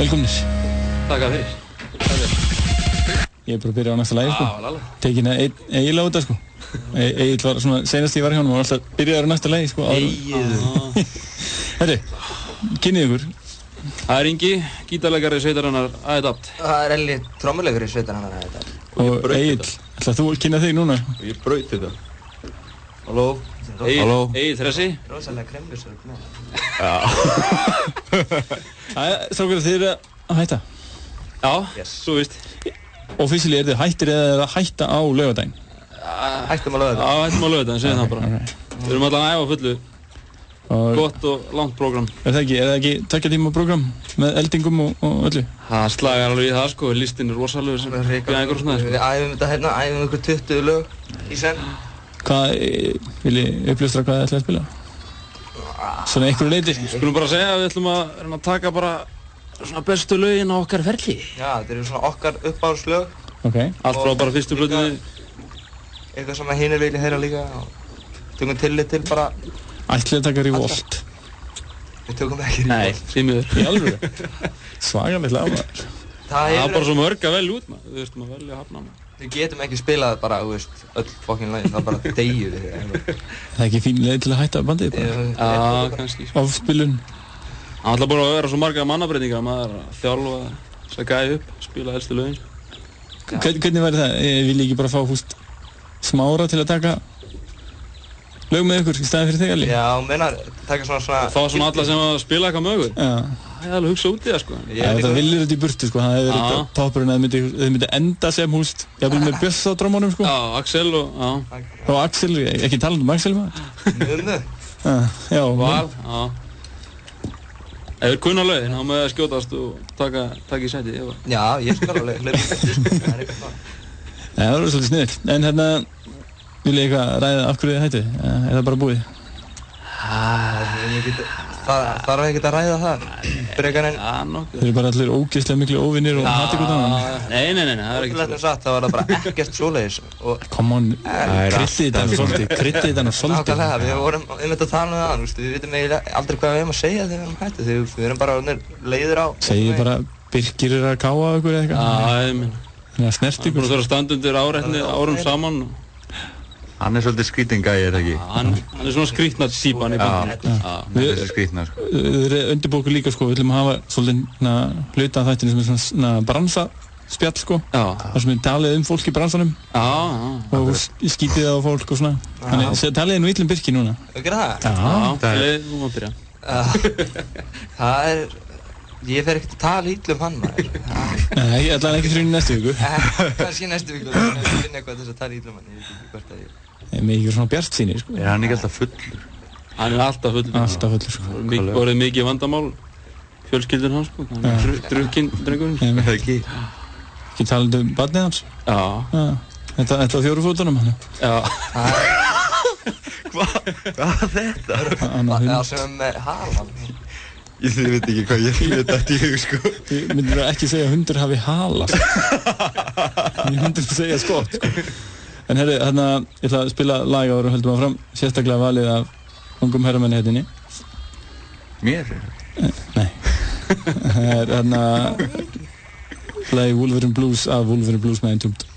velkomnir. Takk að fyrir. Ég bara að byrja á næsta lagi, sko. Tekin Egil á þetta, sko. Egil var svona, senast ég var hjá honum, var alltaf byrjaður á næsta lagi, sko. Egil. Herri, kynnið ykkur. Það Ingi, gítarleikari sveitarinnar Ædapt. Það Elli, trommuleikari sveitarinnar Ædapt. Og Egil, ætlar þú að kynna þig núna? Ég braut þetta. Halló. Egil Þressi. Rosalega kremlusur með. Já. Strákar, þið eru að hætta? Já, svo víst. Officially þið hættir eða hætta á laugardaginn? Hættum á laugardaginn. Já, hættum á laugardaginn, segjum það bara. Við erum allan að æfa fullu. Gott og langt prógram. Er það ekki 2 tíma prógram með eldingum og öllu? Það slagar alveg í það, sko. Listinn er rosalegur sem einhver svona, sko. Við æfum þetta hérna, æfum ykkur 20 lög í senn. Hvað, vil ég uppljóstra hvað þið ætlaði að spila? Svona einhverju leyti? Skulum bara segja að við ætlum að reyna að taka bara svona bestu lögin á okkar ferli. Já, þetta eru svona okkar uppáhaldslög. Ok. Allt frá bara fyrstu plötunni. Eitthvað sem að hinir vilja heyra líka og tökum tillit til bara... Ætlið að taka Revolt? Við tökum ekki Revolt. Nei, því miður. Í alvöru? Svakalegt lag, maður. Það er bara svo mörg að velja út, maður. Þú veist, maður velja að hafna maður. Við getum ekki spilað bara, þú veist, öll fokkin lögin, það bara deyju við. Það er ekki fín leið til að hætta bandið bara? Já, kannski. Ofspilun? Það ætla bara að vera svo marga mannabreitingar, maður að þjálfa þess að gæja upp, spila helstu lögin. Hvernig væri það? Vil ég ekki bara fá, húst, Smára til að taka lög með ykkur í staðin fyrir þig, Elli? Já, mennar, taka svona... Fá svona alla sem að spila eitthvað með okkur? Já. Það er alveg að hugsa út í það, sko. Það viljur þetta í burtu, sko. Það hefur verið toppurinn að þið myndi enda sem, húst, jafnvel með Bjöss á drómunum, sko. Já, Axel og, já. Og Axel, ekki tala um Axel, maður? Munu. Já. Val, já. Ef við kunna lögin, þá með að skjótast og taka í sæti, ég var. Já, ég skal alveg hlaupa í sko. Það er eitthvað það. Það var svolítið sniðugt. En hérna, vil ég eitthvað ræða af hverju þið hættið? Er það bara búið? Það þarf ekkert að ræða það. Frekar en... Já, nokkuð. Þeir eru bara allir ógeðslega miklu óvinnir og hati hvort annan. Nei, það er ekki svo. Það var það bara ekkert svoleiðis. Come on, kryddið þetta nú svolítið. Nákvæmlega, við vorum einmitt að tala um það. Við vitum aldrei hvað við hefum að segja þegar við erum hættið. Við erum bara leiðir á. Segið bara, Birkir er að káa ykkur eða eitthvað? Já, ég minn. Það er snert ykkur. Það er að standa undir árum saman. Hann er svolítið skrítinn gæi, er það ekki? Hann er svona skrítna típan í bandinu. Hann er þessi skrítna, sko. Við erum undirbókur líka, sko. Við ætlum að hafa svolítið hluta af þættinu sem er svona bransaspjall, sko. Það sem er talið fólk í bransanum. Og skítið á fólk og svona. Þannig, talið nú illum Birki núna. Þú gerir það? Já. Þú má byrja. Það er... Ég fer ekkert að tala ítla hann, maður. Nei, allavega ekki fyrir næstu viku. Kannski næstu viku, ég finn eitthvað þess að tala ítla hann, ég veit ekki hvert að ég... Með ykkur svona bjartsýni, sko. Er hann ekki alltaf fullur? Hann er alltaf fullur. Alltaf fullur, sko. Vorið mikið vandamál, fjölskyldur hans, sko. Hann er drukkinn drengurinn. Er það ekki? Ekki talandi um barnið hans? Já. Þetta á 4 fótunum, hann. Já. Hvað þetta? Já, sem með halan. Ég veit ekki hvað ég þetta í hug, sko. Ég myndir ekki segja að hundur hafi hala, sko. Ég myndir segja skott, sko. En herri, hérna, ég ætla að spila lag áður og höldum áfram. Sérstaklega valið af ungum herramenni hérna. Mér? Nei. Það er hérna lagi Wolverine Blues af Wolverine Blues með Entombed.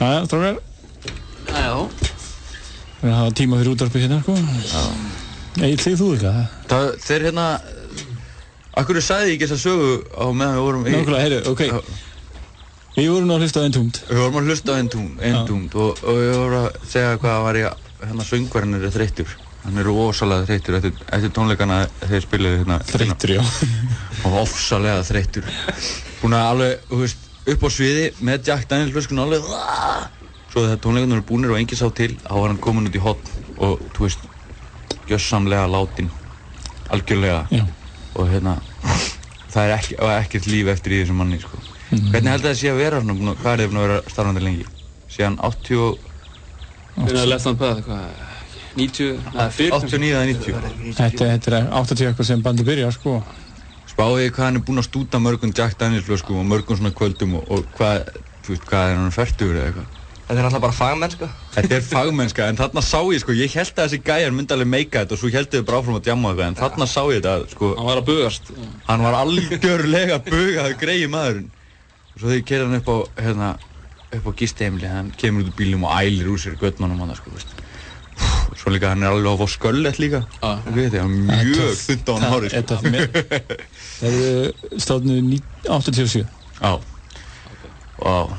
Jæja, strákar. Já. Við hafa tíma fyrir útvarpið hérna, sko. Já. Egil, segir þú eitthvað? Þeir hérna... Akkur sagði ég ekki þessa sögu á meðan við vorum í... Nákvæmlega, heyrðu, ok. Við vorum að hlusta á Entombed. Við vorum að hlusta á Entombed og ég voru að segja hvað var ég... Hérna söngvarinn er þreyttur. Hann er rosalega þreyttur eftir tónleikana þegar spiluðu hérna... Þreyttur, já. Og ofsalega þreyttur. Búin að alveg, þú veist, upp á sviði með Jack Daniels flöskuna alveg... Svo þegar tónleikarnir eru búnir og enginn sá til, þá var hann komin út í horn og, þú veist, gjörsamlega látin, algjörlega. Já. Og hérna, það er ekkert líf eftir í þessum manni, sko. Hvernig heldur það sé að vera svona, hvað er þið búin að vera starfandi lengi? Síðan 80 og... Hvernig að left hann bæða, hvað? 90, neða, 89 eða 90. Þetta er 80 eitthvað sem bandi byrja, sko. Spáðu hvað hann er búinn að stúta mörgum Jack Daniels flöskum og mörgum svona kvöldum og hvað, þú veist, hvað er hann fertugur eða eitthvað? Þetta er náttúrulega bara fagmennska. Þetta er fagmennska, en þarna sá ég, sko, ég held að þessi gæjar myndi alveg meika þetta og svo heldur við bara áfram að djamma eitthvað, en þarna sá ég þetta, sko... Hann var að bugast. Hann var algjörlega bugaður greiði maðurinn. Og svo þegar ég keyrði hann upp á gistiheimili, hann kemur út úr bílnum og ælir úr sér göttmannum hann, sko, veist. Svo líka, hann er alveg að fá sköllett líka. Það er mjög þunnt á hann hárið, sko. Það eru stofnuð 87. Já. Vá.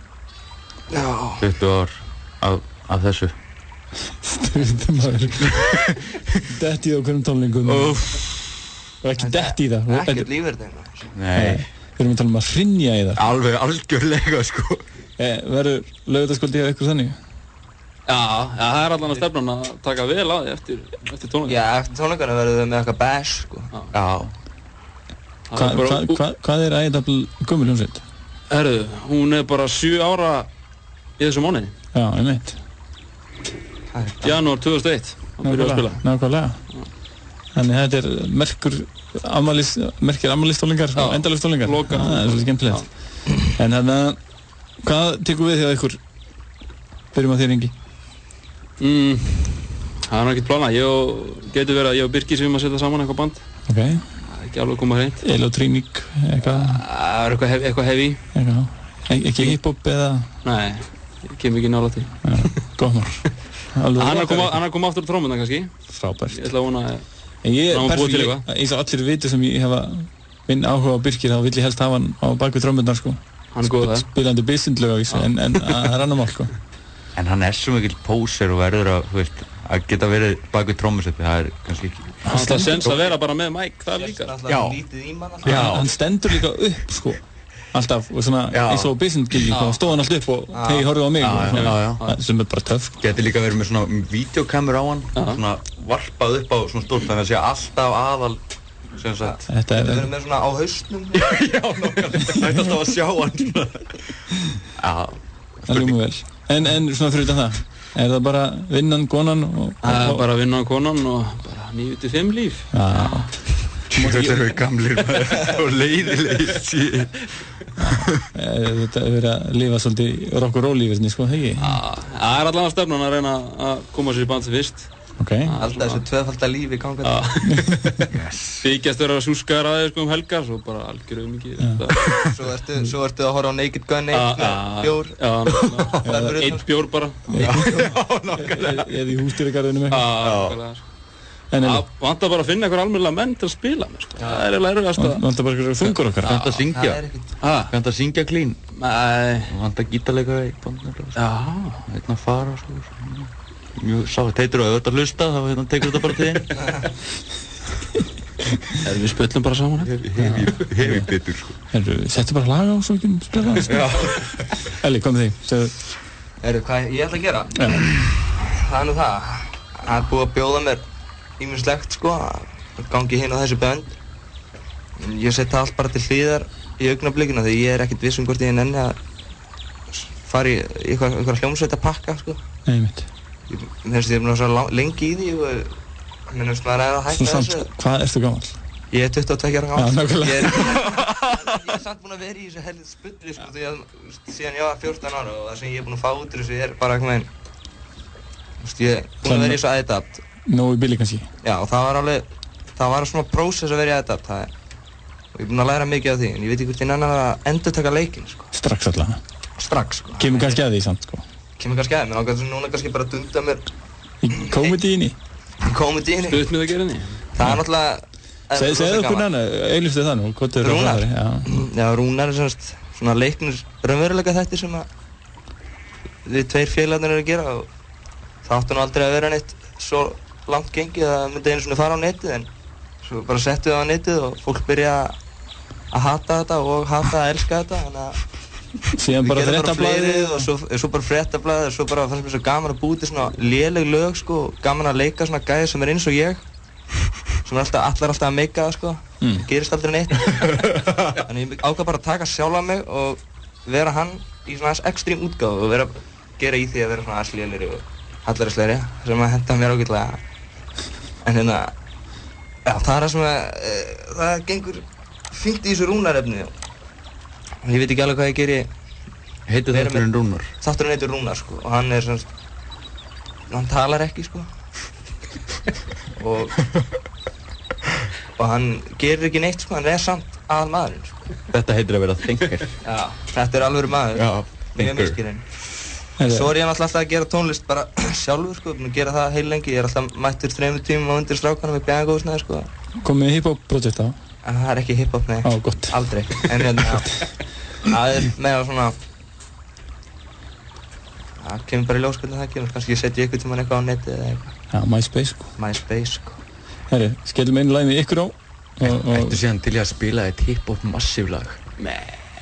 20 ár af þessu. Stundum maður. Detti á hverjum tónlingum. Og ekki detti í það. Ekkert lífverðið. Nei. Við erum að tala um að hrynja í það. Alveg algjörlega, sko. Verður laugardagskvöldið eða eitthvað þannig? Já, það er allan að stefnan að taka vel á því eftir tónleikana. Já, eftir tónleikana verður við með eitthvað bash, sko. Já. Hvað er Ægidabl gömul hljómsveit? Herðu, hún er bara 7 ára í þessu mánuði. Já, einmitt. Janúar 2001, hann byrjaði að spila. Nákvæmlega. Þannig þetta er merkir afmælistónleikar og endalagstónleikar. Loka. Það er svolítið skemmtilegt. En hérna, hvað tekur við hjá ykkur? Byrjum á þér, Ingi. Það er ekkert planað. Getur verið að ég og Birgir sem að setja saman eitthvað band. Ok. Það er ekki alveg komað hreint. Elotríník, eitthvað? Það er eitthvað heavy. Ekki hip-hop eða? Nei, ég kem ekki nála til. Góð mál. Hann er komað aftur á trómmunna kannski. Frábært. Ég ætla að vona að hann búið til eitthvað. Eins og allir vitu sem ég hefa minn áhuga á Birgir, þá vill ég helst hafa hann á bakvið trómmunnar, sko. Hann er góð það. Spilandi bissindlög á vísu, en það er annar mál, sko. En hann er svo mikill póser og verður að, þú veist, að geta verið bak við trommuseti, það er kannski ekki... Hann það sens að vera bara með mic, það líka. Já. Hann stendur líka upp, sko. Alltaf, og svona, eins og Bissend-gildi, þá stóð hann alltaf upp og hei, horfðu á mig. Já. Sem er bara töff. Geti líka verið með svona vídeokamera á hann, svona varpað upp á svona stórt, þannig að sé alltaf aðal, sem sagt... Þetta verður með svona á hausnum. Já, nokkuð, það er alltaf að sjá hann svona. Já. Það ljóma vel. En svona fyrir utan það, er það bara vinnan, konan og... Það er bara vinnan, konan og bara 9-5 líf. Já. Þetta eru við gamlir og leiðilegir síðan. Þetta er verið að lifa svolítið rock og roll lífið, sko, hegi? Það er allan að stefnan að reyna að koma sér í band sem fyrst. Ok. Alltaf þessu tvöfalda lífi í ganga. Þykjast vera súskaðar aðeins sko helgar, svo bara algjör mikið. Svo ertu að horfa á Naked Gun, bjór. Já, 1 bjór bara. Já, nákvæmlega. Eða í húsdýragarðinu með. Já, það vantar bara að finna einhver almennilega menn til að spila með, sko. Það er eiginlega erfiðast að... Vantar bara einhverjum þungur okkar. Vantar að syngja. Vantar að syngja clean. Nei. Vantar að gítarleikara í bandinu. Já. Einn að fara, sko. Mjög sá, teitur og auðvitað hlusta, þá tekur þetta bara til þín. Við spöllum bara saman hérna. Hefi betur, sko. Settu bara lag á svo ekki spila það, sko. Já. Eli, kom þig, segðu. Hvað ég ætla að gera? Það er nú það. Það er búið að bjóða mér ýmislegt, sko, að gangi hinn á þessu bönd. Ég setja allt bara til hliðar í augnablikinu, því ég er ekkert viss hvort ég nenni að fara í einhverja hljómsveitapakka, sko. Nei, mitt. Ég finnst ég er búin að vera lengi í því og minnumst maður að hætta þessu. Hvað ertu gamall? Ég er 22 ára gamall. Já, nákvæmlega. Ég er samt búin að vera í þessu helvið spulli, sko, síðan ég var 14 ára og það sem ég er búin að fá út úr þessu er bara eitthvað einn. Ég er búin að vera í þessu Ædapt. Nógu í billi kannski? Já, og það var svona prósess að vera í Ædapt. Og ég er búin að læra mikið af því, en ég veit ekki hvort ég nenni að endurtaka leikinn, sko. Strax allavega. strax sko. Kemur kannski að því samt sko. Kemur kannski að því, menn ákveður núna kannski bara að dunda mér í komedíinni. Stuðsmið að gera henni. Það er náttúrulega Segðu okkur næna, auðlistu það nú, hvað er Rúnar? Já, Rúnar er svona leiknir raunveruleika þættir sem að við tveir félagarnir eru að gera og það átti nú aldrei að vera neitt svo langt gengið að það myndi einu svona fara á netið en svo bara settu það á netið og fólk byrja að hata þetta og hata að elska þetta þannig að síðan bara fréttablaðið og svo bara fréttablaðið og svo bara fannst mér svo gaman að búa til svona léleg lög sko og gaman að leika svona gæði sem er eins og ég sem er allar alltaf að meika það sko gerist aldrei neitt þannig ég ákvað bara að taka sjálfa mig og vera hann í svona aðeins ekstrím útgáfu og gera í því að vera svona aðeins lélegri og hallarislegri sem að henda mér ágætlega en hérna já, það er það sem það gengur fínt í þessu Rúnarefni og ég veit ekki alveg hvað ég geri heitir þátturinn Rúnar? Þátturinn heitir Rúnar sko og hann er svona hann talar ekki sko og hann gerir ekki neitt sko, hann er samt aðal maðurinn sko. Þetta heitir að vera thinker. Já, þetta er alvöru maður. Já, mjög miskirinn. Svo er ég alltaf að gera tónlist bara sjálfur sko, búinn að gera það heil lengi. Ég er alltaf mættur 3 tímum á undir strákanum með pianogóðsnæði sko. Komið hip-hop projekt á? En það er ekki hip-hop, nei. Á, gott. Aldrei. En hérna, það er meira svona það kemur bara í ljós hvernig það kemur. Kannski ég setji ykkur tíman eitthvað á netið eða eitthvað. Já, MySpace sko. MySpace sko. Herri, skellum einu lag með ykkur á. Ættu síðan til ég að spila eitt hip-hop massive lag? Nei.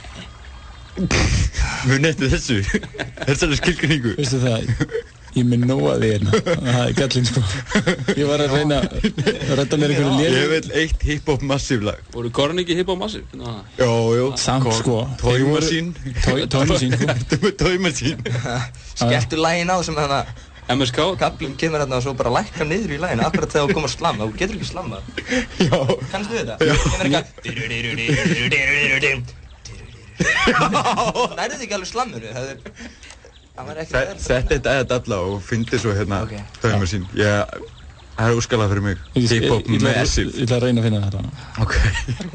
Muni eftir þessu? Þessari skilgreiningu? Veistu það, ég með nóa því hérna. Það er gallinn sko. Ég var að reyna að redda mér einhverju léli. Ég vil eitt hip-hop massive lag. Voru Korn ekki hip-hop massive? Jó. Samt sko. Toy Machine. Toy Machine sko. Þetta með Toy Machine. Skelltu laginn á sem hérna MSK? Kaplinn kemur hérna og svo bara lækkar niður í laginu akkurat þegar þú komur að slamma, þú getur ekki slammað. Já. Kannstu þetta? Já. Kemur eitthvað nærðu þið ekki alveg slamminu, það var ekki Sett eitt eða alla og fyndi svo hérna Toy Machine. Það er úrskalað fyrir mig. Hip-hop massive. Ég ætla að reyna að finna þetta. Ok.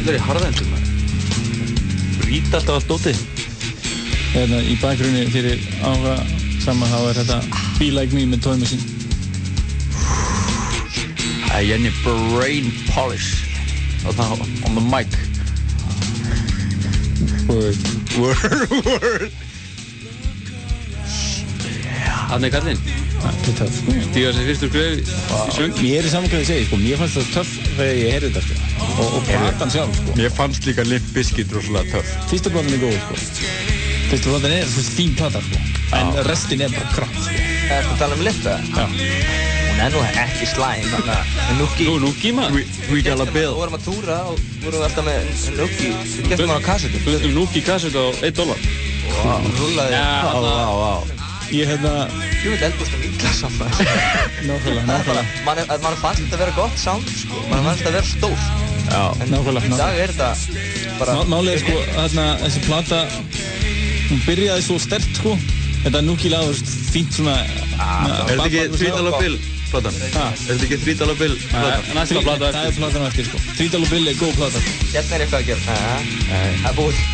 Allir í harðendum, maður. Brýt alltaf að dótið. Hérna í bakgrunni fyrir áhuga saman þá þetta Be Like Me með Toy Machine. Jenny Brain Polish. Þarna on the mic. Word. Þarna kallinn. Þetta er töff. Stíga sér fyrstur gröf í söng. Ég í saman hvað ég segi, sko. Mér fannst það töff þegar ég heyrði þetta, sko. Og platan sjálf, sko. Mér fannst líka Limp Bizkit rosalega töff. Fyrsta platan góð, sko. Fyrsta platan svo fín plata, sko. En restin bara kraft, sko. Ertu að tala Limp, eða? Já. Hún nú ekki slæm, þannig að Núki maður. $3 bill. Við vorum að túra og vorum við alltaf með Núki. Við getum hann á kassetu. Fundum Núki kassetu á $1. Rúllaði. Vá. Ég Ég veit eldbúst illa saman. Nákvæmlega. Man fannst þetta að vera gott sound, sko. Man fannst þetta að vera stórt. Já, nákvæmlega. Í dag þetta bara... Málið sko, þessi plata, hún byrjaði svo sterkt, sko. Þetta Núki-lag var fínt svona... Er þetta ekki $3 bill platan? Er þetta ekki $3 bill platan? Næsta plata eftir. Það er platan eftir, sko. $3 bill er góð plata. Hérna er eitthvað að gera. Það er búið.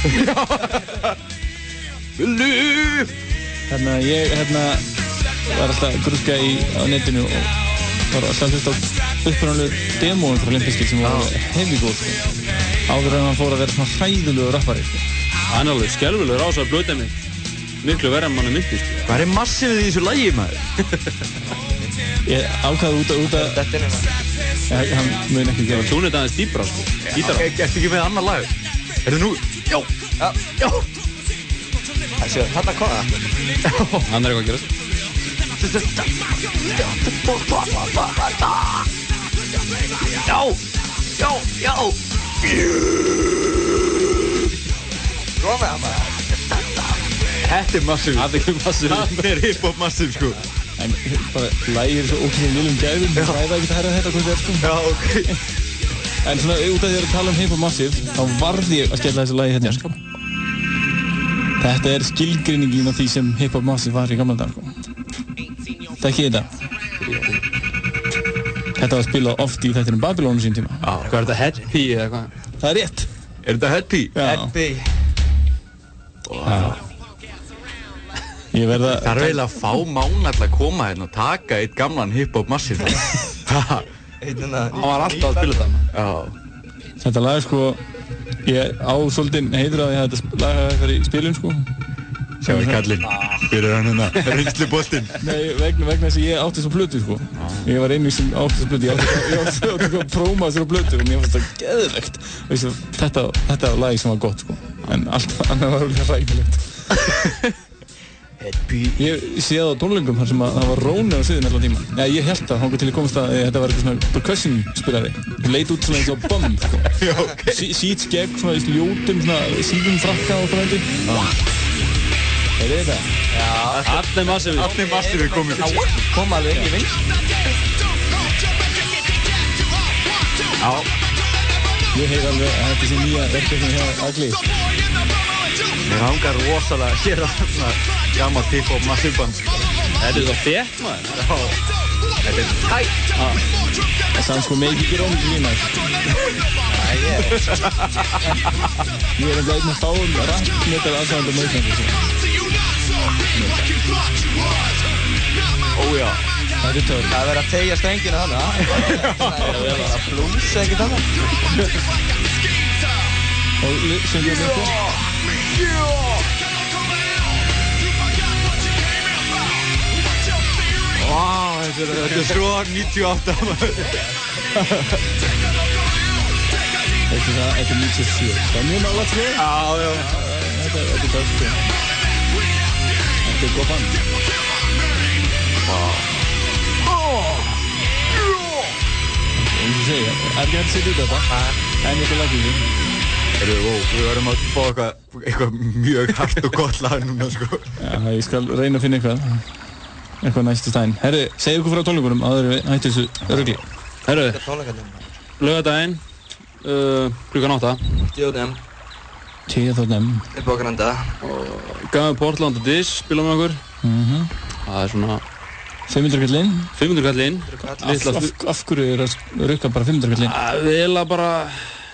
Ég var alltaf að grúska á netinu og var alltaf hlusta á upprunalegu demóin frá Limp Bizkit sem var heavy góð, sko. Áður en hann fór að vera svona hræðilegur rappari, sko. Hann er alveg skelfilegur á þessar blöðdæmi. Miklu verið en mann myndist. Hvað er massífið í þessu lagi, maður? Ég ákvaði út að... Þetta er hérna. Hann mun ekki gera. Tún er aðeins dýbra, sko. Gítara. Ertu ekki með annar lag? Er það nú? Já. Þarna kom það. Hann er eitthvað að gerast. Já. Róða það bara. Þetta er massíf. Það er hip-hop massíf, sko. En bara lægir svo ókvæmlega lillum gæðum. Það ræða ekkert að herra þetta hvað það er, sko. Já, ok. En svona út af því að tala hip-hop massíf, þá varð ég að skella þessu lagi hérna, sko. Þetta er skilgreiningin af því sem hip-hop massíf var í gamla dag, sko. Þekki þetta. Þetta var spilað oft í þættinum Babylonu sín tíma. Hvað er þetta? Head P eða hvað? Það er rétt. Er þetta Head P? Head P. Ég verða... Það er eiginlega að fá Mánall að koma hérna og taka eitt gamlan hip-hop massíf. Hann var alltaf að spila það. Já. Þetta lag, sko, ég á svolítið heitur að ég hafði þetta lag eitthvað í spilun, sko. Sjáum við kallinn. Fyrir hann hérna, reynsluboltinn. Nei, vegna þess að ég átti svo plötu, sko. Ég var einnig sem átti svo plötu. Ég átti að próma þessari plötu og mér fannst það geðvegt. Þetta var lagi sem var gott, sko. En allt annað var alveg ræðilegt. Ég sé það á tónleikum þar sem að það var róni á sviðinu allan tíma. Já, ég held það, þangað til ég komst að þetta var eitthvað svona percussion spilari. Það leit út svona eins og bum, sko. Já, ok. Sítt skegg, svona í ljótum, svona síðum frakka og svona eitthvað. Er þetta? Já. Allir massífið komið. Kom alveg inn í vinst. Já. Ég heyr alveg að þetta sé nýja verkefni hjá Agli. Mér hangar rosalega að gera svona gammalt hip-hop massífband. Þetta er svo þétt, maður. Já. Þetta er tætt. Það sann sko með ekki gera um ekki lína. Ég er einn að fáum rappmetal aðsæðandi með Íslandi. Ójá. Það er töður. Það er verið að tegja strengina þarna. Það er að vera að blúsa ekkert þarna. Og syngja þetta. Vá, þetta er svo 98 maður. Þetta er 97. Það er mjög nálægt, sko. Já. Þetta er töður, sko. Þetta er góð band. Eins og segja, er ekki hægt að setja út þetta. En ég skal lagja í því. Við verðum að fá eitthvað mjög hart og gott lag núna, sko. Já, ég skal reyna að finna eitthvað næstu stæðin. Herri, segja ykkur frá tónleikunum áður við hættu þessu rugli. Herru, Tónleikarnir. laugardaginn, klukkan 8. T.N.M. Upp á Granda. Gaf Portland og Dish, spila með okkur. Það er svona 500 kallinn. 500 kallinn. Af hverju er að rukka bara 500 kallinn? Við erum bara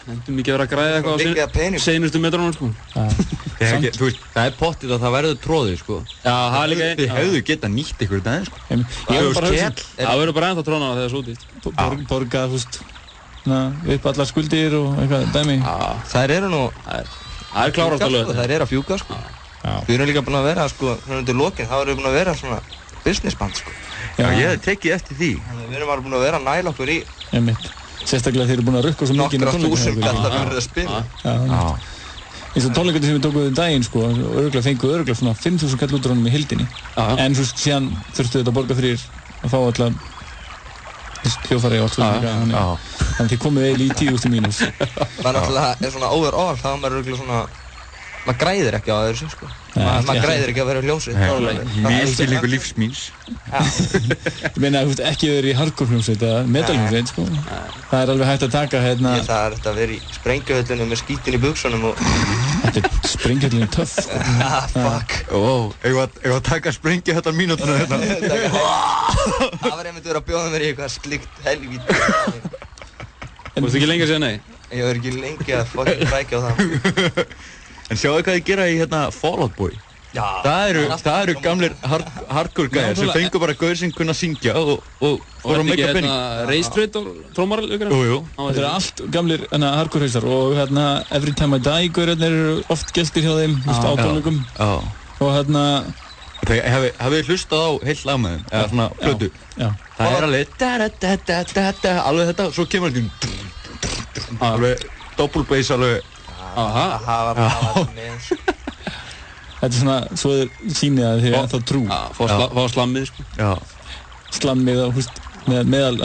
Nefndum ekki að vera að græða eitthvað á seinustu metrunum, sko. Þú veist, það pottið að það verður tróðið, sko. Já, það líka... Þið hefðu getað nýtt ykkur þetta, sko. Það verður bara ennþá trónað þegar það er svo dýrt. Borgað, þú veist, upp allar skuldir og eitthvað dæmi. Þær eru nú... Það er klárast að löða. Þær eru að fjúka, sko. Við erum líka búin að vera, sko, undir lokin, þá erum við búin að vera svona businessband, sko. Já, ég hef tekið eftir því. Við erum bara búin að vera að næla okkur í... Sérstaklega þeir eru búin að rukka svo mikið nokkra þúsund kallar fyrir að spila. Eins og tónleikarnir sem við tókum daginn, sko, fenguðu örugglega svona 5.000 kall út úr honum í hildinni. En svo síðan þurftu þetta að borga fyrir að fá alltaf hljóðfæri og allt svona. Þannig þið komið eiginlega í 10.000 mínus. Það er náttúrulega svona overall, þá er maður örugglega svona... Maður græðir ekki á þessu, sko. Maður græðir ekki að vera hljómsveit. Misskilningur lífsmíns. Ég meina, þú veist, ekki verið í hardcore hljómsveit eða metal hljómsveit, sko. Það er alveg hægt að taka, Það er hægt að vera í sprengjuhöllinu með skítin í buxunum og... Þetta er sprengjuhöllinu töff, sko. Fuck. Ég var að taka sprengjuhöllan mínútuna þetta. Það var einmitt verið að bjóða mér í eitthvað slikt helvíti. Þú veist ekki lengi að segja nei? Ég var ekki lengi að fucking rækja á það. En sjáu hvað þið gera í Fall Out Boy. Já. Það eru gamlir hardcore gæðir sem fengu bara gaur sem kunna syngja og voru að meika penning. Ray Strait og trómarar? Jú. Þetta eru allt gamlir hardcore hausar og Every Time I Die gaurarnir eru oft gestir hjá þeim, á tónleikum. Og Hafið hlustað á heilt lag með þeim, eða svona plötu. Það er alveg alveg þetta, svo kemur alveg double bass alveg. Það var með. Þetta er svona, svo sýnið að þið ennþá trú. Fá slammið, sko. Slammið og meðal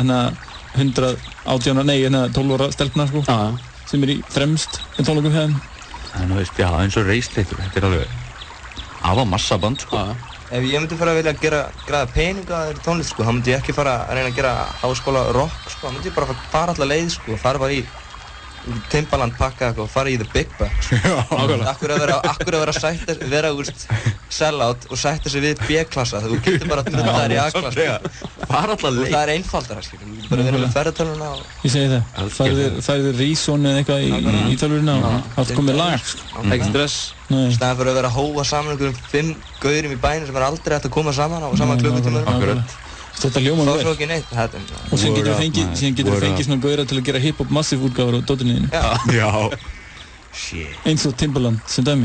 12 ára stelpna, sko. Sem í fremst í tónleikum hefðum. En þú veist, eins og Ray Strait, þetta er alveg afa massaband, sko. Ef ég myndi fara að vilja græða peninga að þeirri tónlist, sko, þá myndi ég ekki fara að reyna að gera háskóla rock, sko. Þá myndi ég bara fara alla leið, sko, og fara bara í Timbaland pakka eitthvað og fara í The Big Bucks. Akkur að vera sell-out og sætta sig við B-klassa þegar þú getur bara að nutta þær í A-klassa. Fara alla leið. Það er einfaldara, skilur. Þú bara verður með ferðartölvuna og... Ég segi það. Færðir Reason eða eitthvað í tölvurina og allt komið lag, sko. Ekki stress. Í staðan fyrir að vera að hófa saman einhverjum 5 gaurum í bænum sem er aldrei hægt að koma saman á sama klukkutíma. Þetta hljómar vel. Svo ekki neitt. Og síðan getur við fengið svona gauðra til að gera hip-hop massive útgáfur á dóttinniðinu. Já. Eins og Timbaland sem dæmi.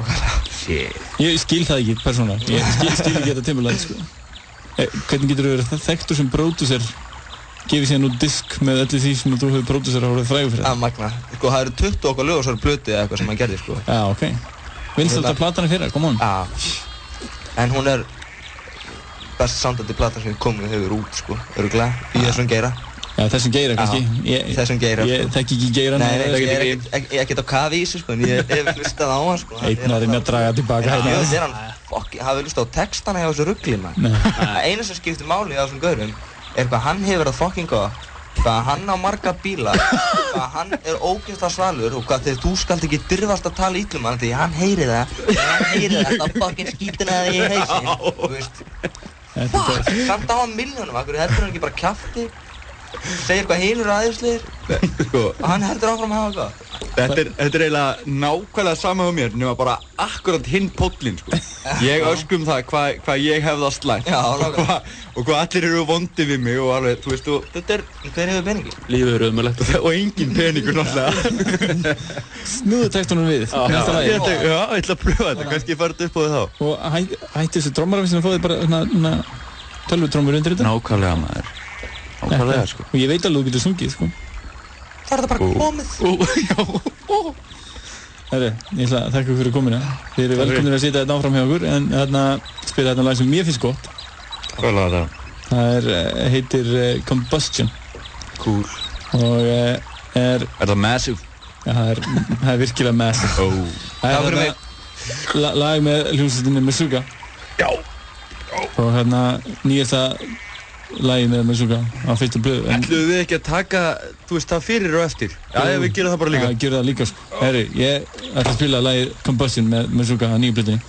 Ég skil það ekki, persónulega. Ég skil ekki þetta Timbaland, sko. Hvernig getur þú verið þekktur sem pródúser, gefið síðan út disk með öllu því sem þú hefur pródúser að verið frægur fyrir það? Magna. Sko, það eru 20 okkar lög og svo eru plötu eða eitthvað sem hann gerði, sko. Já, ok. Vinsælta platan er fyrir, come on. En hún er best samtandi platan sem komið hefur út, sko, örugglega, í þessum geira. Já, þessum geira kannski. Þessum geira, sko. Ég þekki ekki geiran. Nei, ég er ekkert á kafi í þessu, sko, en ég hef hlustað á hann, sko. Einn að reyna að draga tilbaka hérna. Þegar hann, hafið hlustað á textana hjá þessu rugli, man. Einu sem skiptir máli hjá þessum gaurum er hvað hann hefur að fucking góða, hvað hann á marga bíla, hvað hann er ógeðslega svalur og hvað þegar þú skalt ekki dirfast að tala illum hann því hann heyri það þá fucking skítina það í hausinn, þú veist. Fuck, samt á hann milljónum, akkur heldur hann ekki bara kjafti, segir hvað hinur aðeinslegir og hann heldur áfram að hafa gott. Þetta er eiginlega nákvæmlega sama á mér, nema bara akkurat hinn póllinn, sko. Ég öskum það hvað ég hef það slæmt og hvað allir eru vondi við mig og alveg, þú veist, og þetta er... Hver hefur peningi? Lífið er öðmulegt. Og engin peningur, náttúrulega. Snúðu textunum við. Já, ég ætla að pröfa þetta, kannski ég fara þetta upp á þið þá. Og hætti þessu trommarafinn sem fóðið bara tölvutrómmur undir þetta? Nákvæmlega, maður. Nákvæmlega, sko. Og ég veit alveg þú getur sungið, sko. Það er það bara komið. Herri, ég ætla að þakka ykkur fyrir komina. Þið eru velkominir að sitja þetta áfram hjá okkur, en spila þetta lag sem mér finnst gott. Hvað lag er það? Það heitir Combustion. Cool. Og Er það massive? Já, það er virkilega massive. Það er lag með hljómsveitinni Meshuggah. Já. Og nýjasta lagið með Meshuggah á fyrstu blöðu. Ætluðu við ekki að taka, þú veist, það fyrir og eftir? Já, við gerum það bara líka. Já, gerum það líka, sko. Herri, ég ætla að spila lagið Combustion með Meshuggah á nýju blöðinni.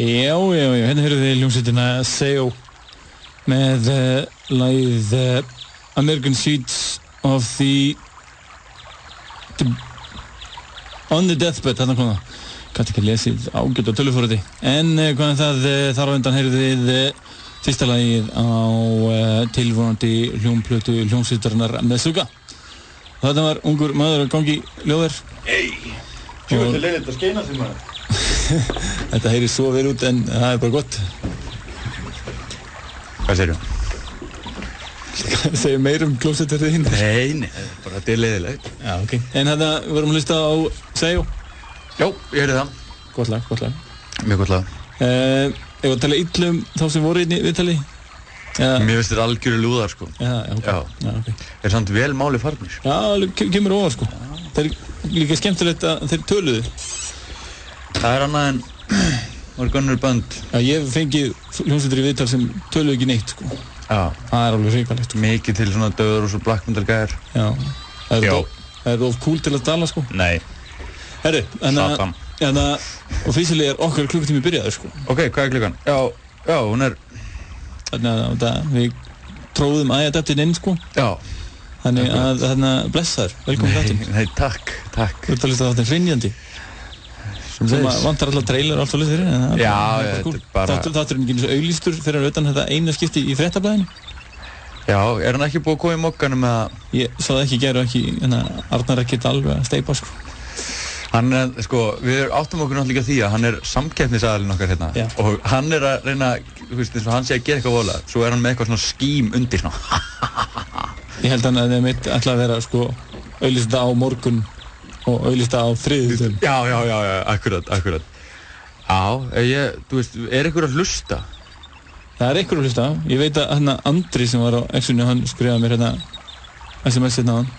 Já, hérna heyrðu þið hljómsveitina Seo með lagið American Sweets of the On the Deathbed, þarna kom það. Gæti ekki að lesið ágætt á tölvuforriti. En hvað er það, þar á undan heyrðu þið fyrsta lagið á tilvonandi hljómplötu hljómsveitarinnar Meshuggah. Þetta var ungur maður að gangi ljóðar. Tjóðið leiðilegt að skeina því maður. Þetta heyrir svo vel út en það er bara gott. Hvað segir þú? Segir meir klósetverðið þín? Nei, bara þetta er leiðilegt. Já, ok. En þetta vorum að hlusta á Seo. Já, ég heyrði það. Gott lag. Mjög gott lag. Ef að tala illum þá sem voru inn í viðtali? Mér finnst þetta algjöru lúðar, sko. Já, ok. Er samt vel máli farnir. Já, kemur ofar, sko. Það er líka skemmtilegt að þeir töluðu. Það er annað en organur bönd. Já, ég hef fengið hljómsveitir í viðtal sem töluðu ekki neitt, sko. Já. Það er alveg hrikalegt, sko. Mikið til svona döður og svo black metal gæðir. Já. Það er of cool til að tala, sko. Nei. Herru, Satan. Og fyrstilega er okkar klukkutími byrjaður, sko. Ok, hvað er klukkan? Já, hún er... Þannig að við tróðum Adaptin inn, sko. Já. Þannig að blessaður, velkomin þáttinn. Nei, takk. Þú ert að hlusta þáttinn hrynjandi. Sem vantar alltaf trailer og allt svolítið fyrir, en það er bara cool. Þátturinn ekki eins og auglýstur fyrir utan þetta eina skipti í fréttablaðinu. Já, er hann ekki búið að koma í mokkanum með að... Ég sá það ekki í gær og ekki, Arnar ekkert alveg að steypa, sko. Hann er, sko, við áttum okkur náttúrulega því að hann er samkeppnisaðalinn okkar hérna. Já. Og hann er að reyna, þú veist, eins og hann sé að gera eitthvað vola, svo er hann með eitthvað svona skím undir svona. Ég held hann að það mitt ætla að vera, sko, auglýsta á morgun og auglýsta á þriðjudögum. Já, akkurat. Já, þú veist, er einhver að hlusta? Það er einhver að hlusta. Ég veit að hérna Andri sem var á X-unni, hann skrifaði mér hérna SMS hérna á hann.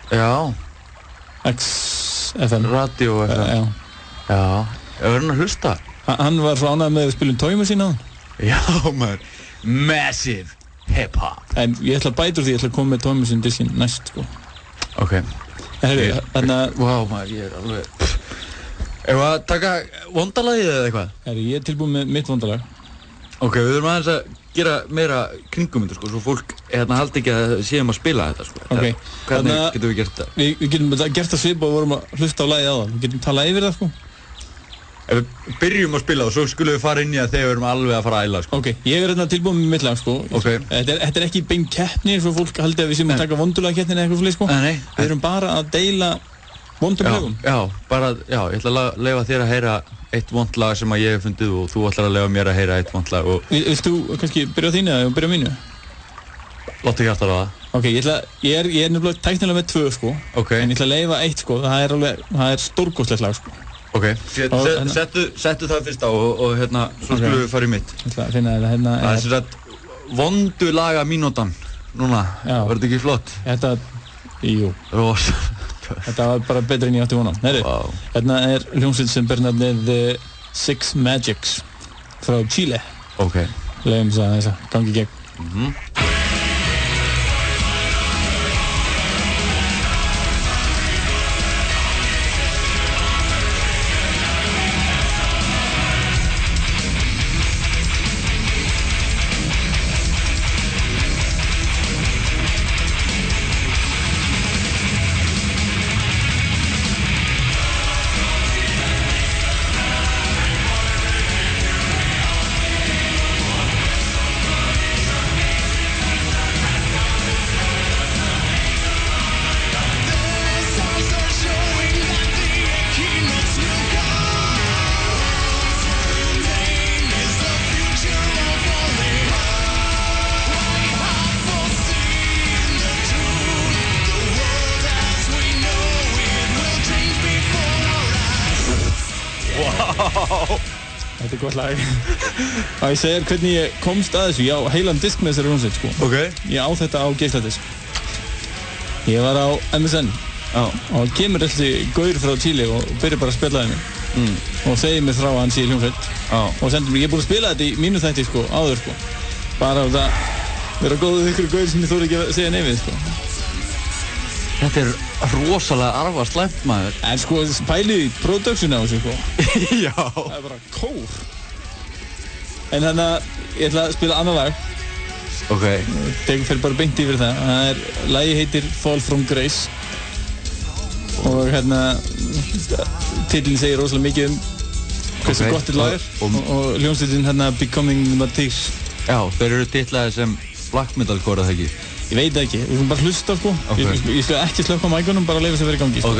Já. X-FM. Radio FM. Já. Er hann að hlusta? Hann var svo ánægður með að við spilum Toy Machine á hann. Já, maður. Massive hip-hop. En ég ætla að bæta úr því, ég ætla að koma með Toy Machine diskin næst, sko. Ok. Vá, maður, ég er alveg... Ef að taka vondalagið eða eitthvað? Ég er tilbúin með mitt vondalag. Ok, við þurfum aðeins að gera meira kringum þetta, sko, svo fólk haldi ekki að séum að spila þetta, sko. Ok. Hvernig getum við gert þetta? Við getum gert það svipað og vorum að hlusta á lagið á það. Við getum talað yfir það, sko. Ef við byrjum að spila það, svo skulum við fara inn í það þegar við erum alveg að fara að æla, sko. Ok, ég er tilbúin með mitt lag, sko. Ok. Þetta er ekki bein keppni, svo fólk haldi að við séum að taka vondulagkeppnina eða eitthvað svoleiðis, sko. Nei. Við erum bara að deila vondum lögum. Ég ætla að leyfa þér að heyra eitt vond lag sem ég hef fundið og þú ætlar að leyfa mér að heyra eitt vond lag og... Vilt þú kannski byrja á þínu eða byrja á mínu? Láttu hjarta á það. Ok, ég er nefnilega tæknilega með 2, sko. Ok. En ég ætla að leyfa 1, sko. Það er stórkostlegt lag, sko. Ok, settu það fyrst á og svo skulum við fara í mitt. Ég ætla að finna þetta, hérna það er sem sagt vondu laga mínútan. Núna, var þetta ekki flott? Jú. Rosa. Þetta var bara betur en ég átti vona. Wow. Hérna er hljómsveit sem ber nafnið Six Magics frá Chile. Ok. Leifum þess að gangi í gegn. Þetta er gott lag. Og ég segir hvernig ég komst að þessu. Ég á heilan disk með þessari hljómsveit, sko. Ok. Ég á þetta á geisladisk. Ég var á MSN. Og kemur þessi gaur frá Chile og byrjar bara að spila það mig. Og segir mér frá að hann sé í hljómsveit. Og sendir mér, ég er búin að spila þetta í mínu þætti, sko, áður, sko. Bara á það vera góð ykkur gaur sem ég þóri ekki að segja nefið, sko. Þetta er rosalega arfa slæmt, maður. En sko, pælið í production á þessu, sko. Já. Það er bara kór. En þannig að ég ætla að spila annað lag. Ok. Tegur fyrir bara beint yfir það. Lagið heitir Fall From Grace. Og titillinn segir rosalega mikið hversu gott þetta lag er. Og hljómsveitin Becoming the Martyrs. Já, þeir eru titlaðir sem black metalcore, eða ekki? Ég veit það ekki. Við skulum bara hlusta, sko. Ég skal ekki slökka á mækunum, bara leyfa sér verið í gangi, sko. Ok.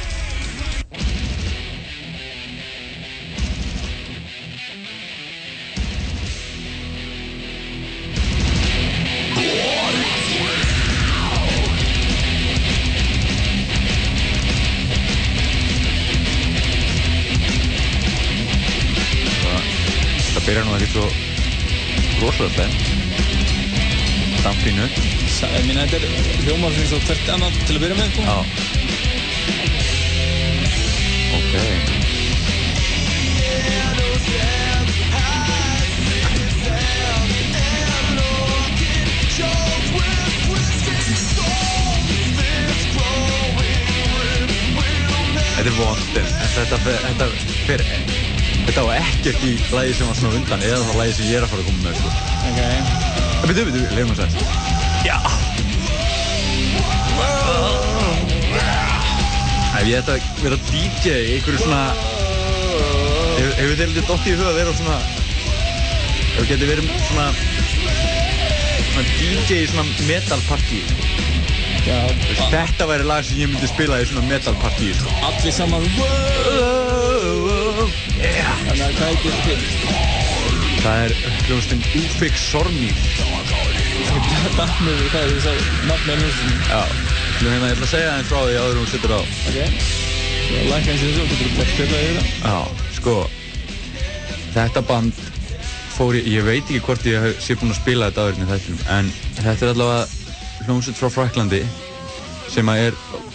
Það byrjar nú ekkert svo rosalega spennt. Samt fínu. Ég meina, þetta hljómar sem svo hvert annað til að byrja með, sko. Já. Ok. Þetta er vond, en þetta á ekkert í lagi sem var svona undan, eða það lagi sem ég er að fara að koma með, sko. Ok. Bíddu, leifum að segja. Já! Ef ég ætti að vera DJ í einhverju svona... Hefur þið litið dottið í huga að vera svona... Ef við getum verið svona DJ í svona metalpartí. Já. Þetta væri lag sem ég myndi spila í svona metalpartí, sko. Allir saman. Þannig að hvað heitir þið? Það er hljómsveitin Ufix Sormir. Nafnið, hvað er það? Nafnið er hljómsveitin? Já. Ég ætla að segja aðeins frá því áður hún setur á. Ok. Svo lækka eins og þessu og getur þú spilað yfir það? Já, sko. Þetta band fór ég veit ekki hvort ég sé búinn að spila þetta áður í þættinum, en þetta er allavega hljómsveit frá Frakklandi sem að er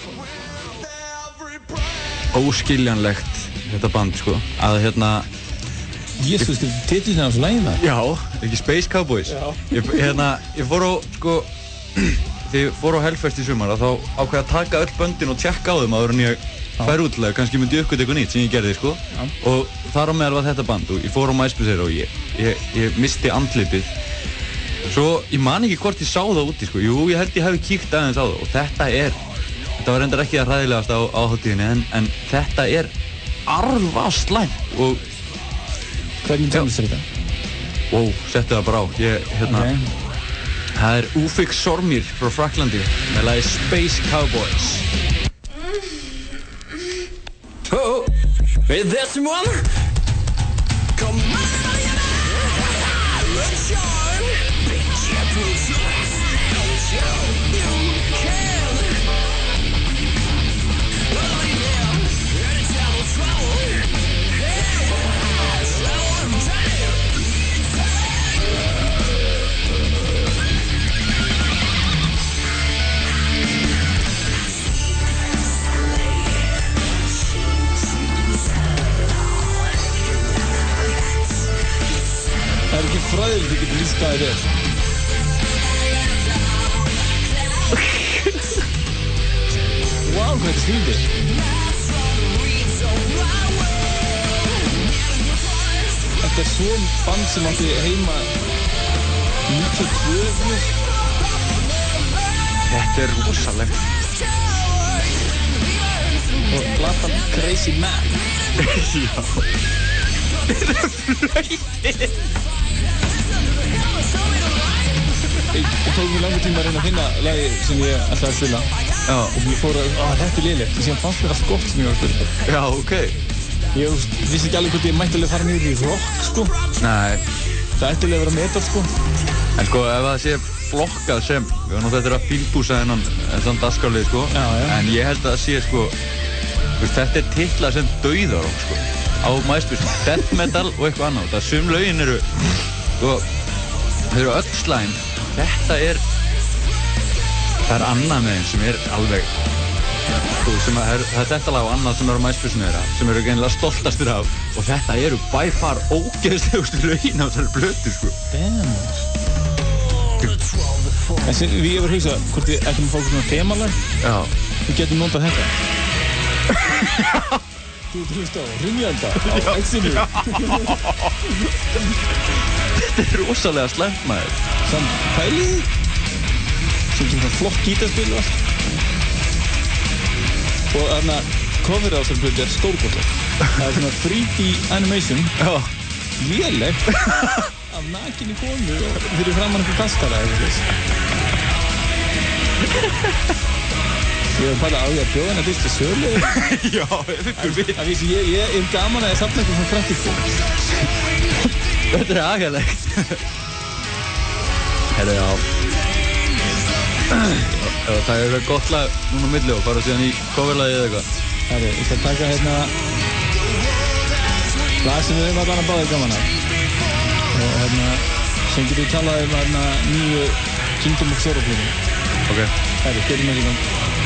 óskiljanlegt þetta band, sko, að Jesús, þetta er titillinn á þessu lagi það? Já, ekki Space Cowboys. Já. Ég fór á, sko, þegar ég fór á Hellfest í sumar þá ákveði að taka öll böndin og tjekka á þeim áður en ég fær útlega, kannski myndi ég uppgöta eitthvað nýtt sem ég gerði, sko. Já. Og þar á meðal var þetta band og ég fór á MySpace og ég misti andlitið. Svo, ég man ekki hvort ég sá það úti, sko. Jú, ég held ég hefði kíkt aðeins á það og þetta var reyndar ekki það hræðilegast á hátíðinni, en þetta er arfaslæmt og hvernig tónlist er þetta? Wow, settu það bara á. Okay. Það er Ufix Sormir frá Frakklandi með lagið Space Cowboys. Oh, is there someone? Come on, let's shine. Be careful, so you can. Oh yeah, anytime we'll trouble. Það er ekki fræðilegt að geta lýst hvað þetta er. Vá, hvað þetta skrítið. Þetta er svo band sem átti heima 92. Þetta er rosalegt. Og platan Crazy Man. Já. Þetta er flöйтið. Ég tók mér langur tíma að reyna að finna lagi sem ég ætlaði að spila. Já. Og ég fór að, þetta er lélegt. Og síðan fannst mér allt gott sem ég var að spila. Já, ok. Ég vissi ekki alveg hvort ég mætti alveg fara niður í rock, sko. Nei. Það ætti alveg að vera metal, sko. En sko, ef það sé flokkað sem, við varum þetta að fínbúsa þennan dagskrálið, sko. Já. En ég held að það sé, sko, þetta er titlað sem dauðarokk, sko. Á MySpace, death metal og eitthvað annað. Það sum lögin eru, sko, þau eru öll slæm. Þetta er annað með þeim sem er alveg, sko, það er þetta lag og annað sem eru á MySpace-inu þeirra, sem eru greinilega stoltastir af, og þetta eru by far ógeðslegustu lögin á þessari plötu, sko. Damn. En sem við hefur hugsað, hvort við ættum að fá svona þemalag, Já. Við getum notað þetta. Þú ert hlust á Hrynjanda á Exinu. Þetta rosalega slæmt maður. Samt pælið sem svona flott gítarspil og allt. Og þarna coverið á þessari plötu stórkostlegt. Það svona 3D animation. Já. Lélegt. Af nakinni konu og fyrir framan einhver kastara eða þess. Ég var bara á því að bjóða hennar fyrst til sölu. Já, ykkur við. Það vísi, ég gaman að ég safna eitthvað svona frættistum. Þetta agalegt. Herra, já. Það eitthvað gott lag núna á milli og fara síðan í coverlagið eða eitthvað. Herri, ég skal taka hérna lag sem við allan að báðir gaman að. Og hérna, sem getur við talað hérna nýju Kingdom of Sorrow plötu. Ok. Herri, getum við í gang.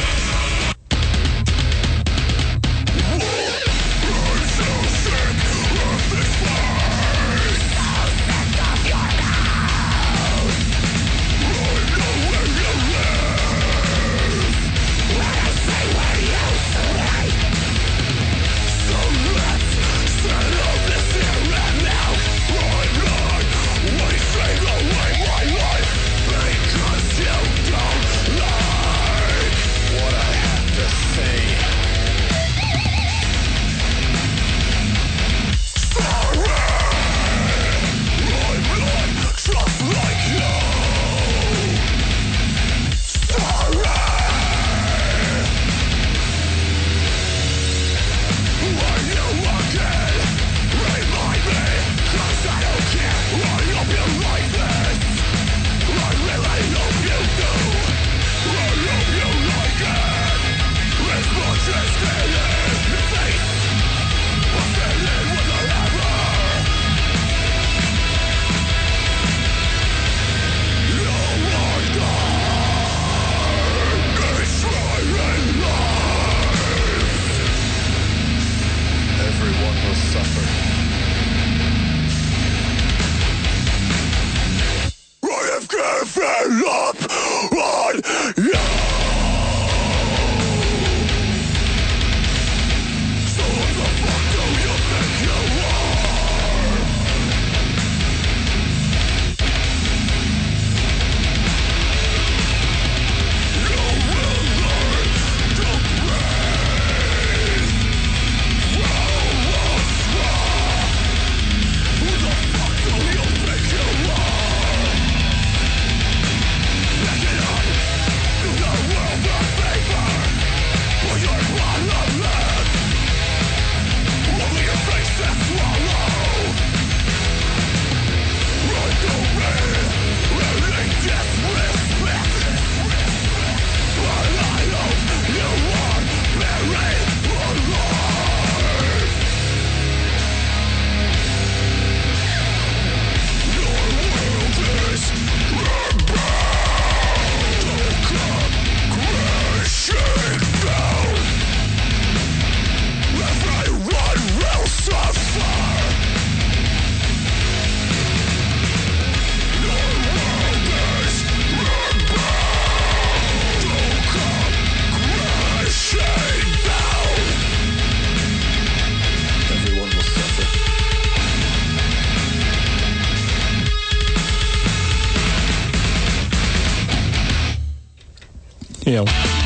Já.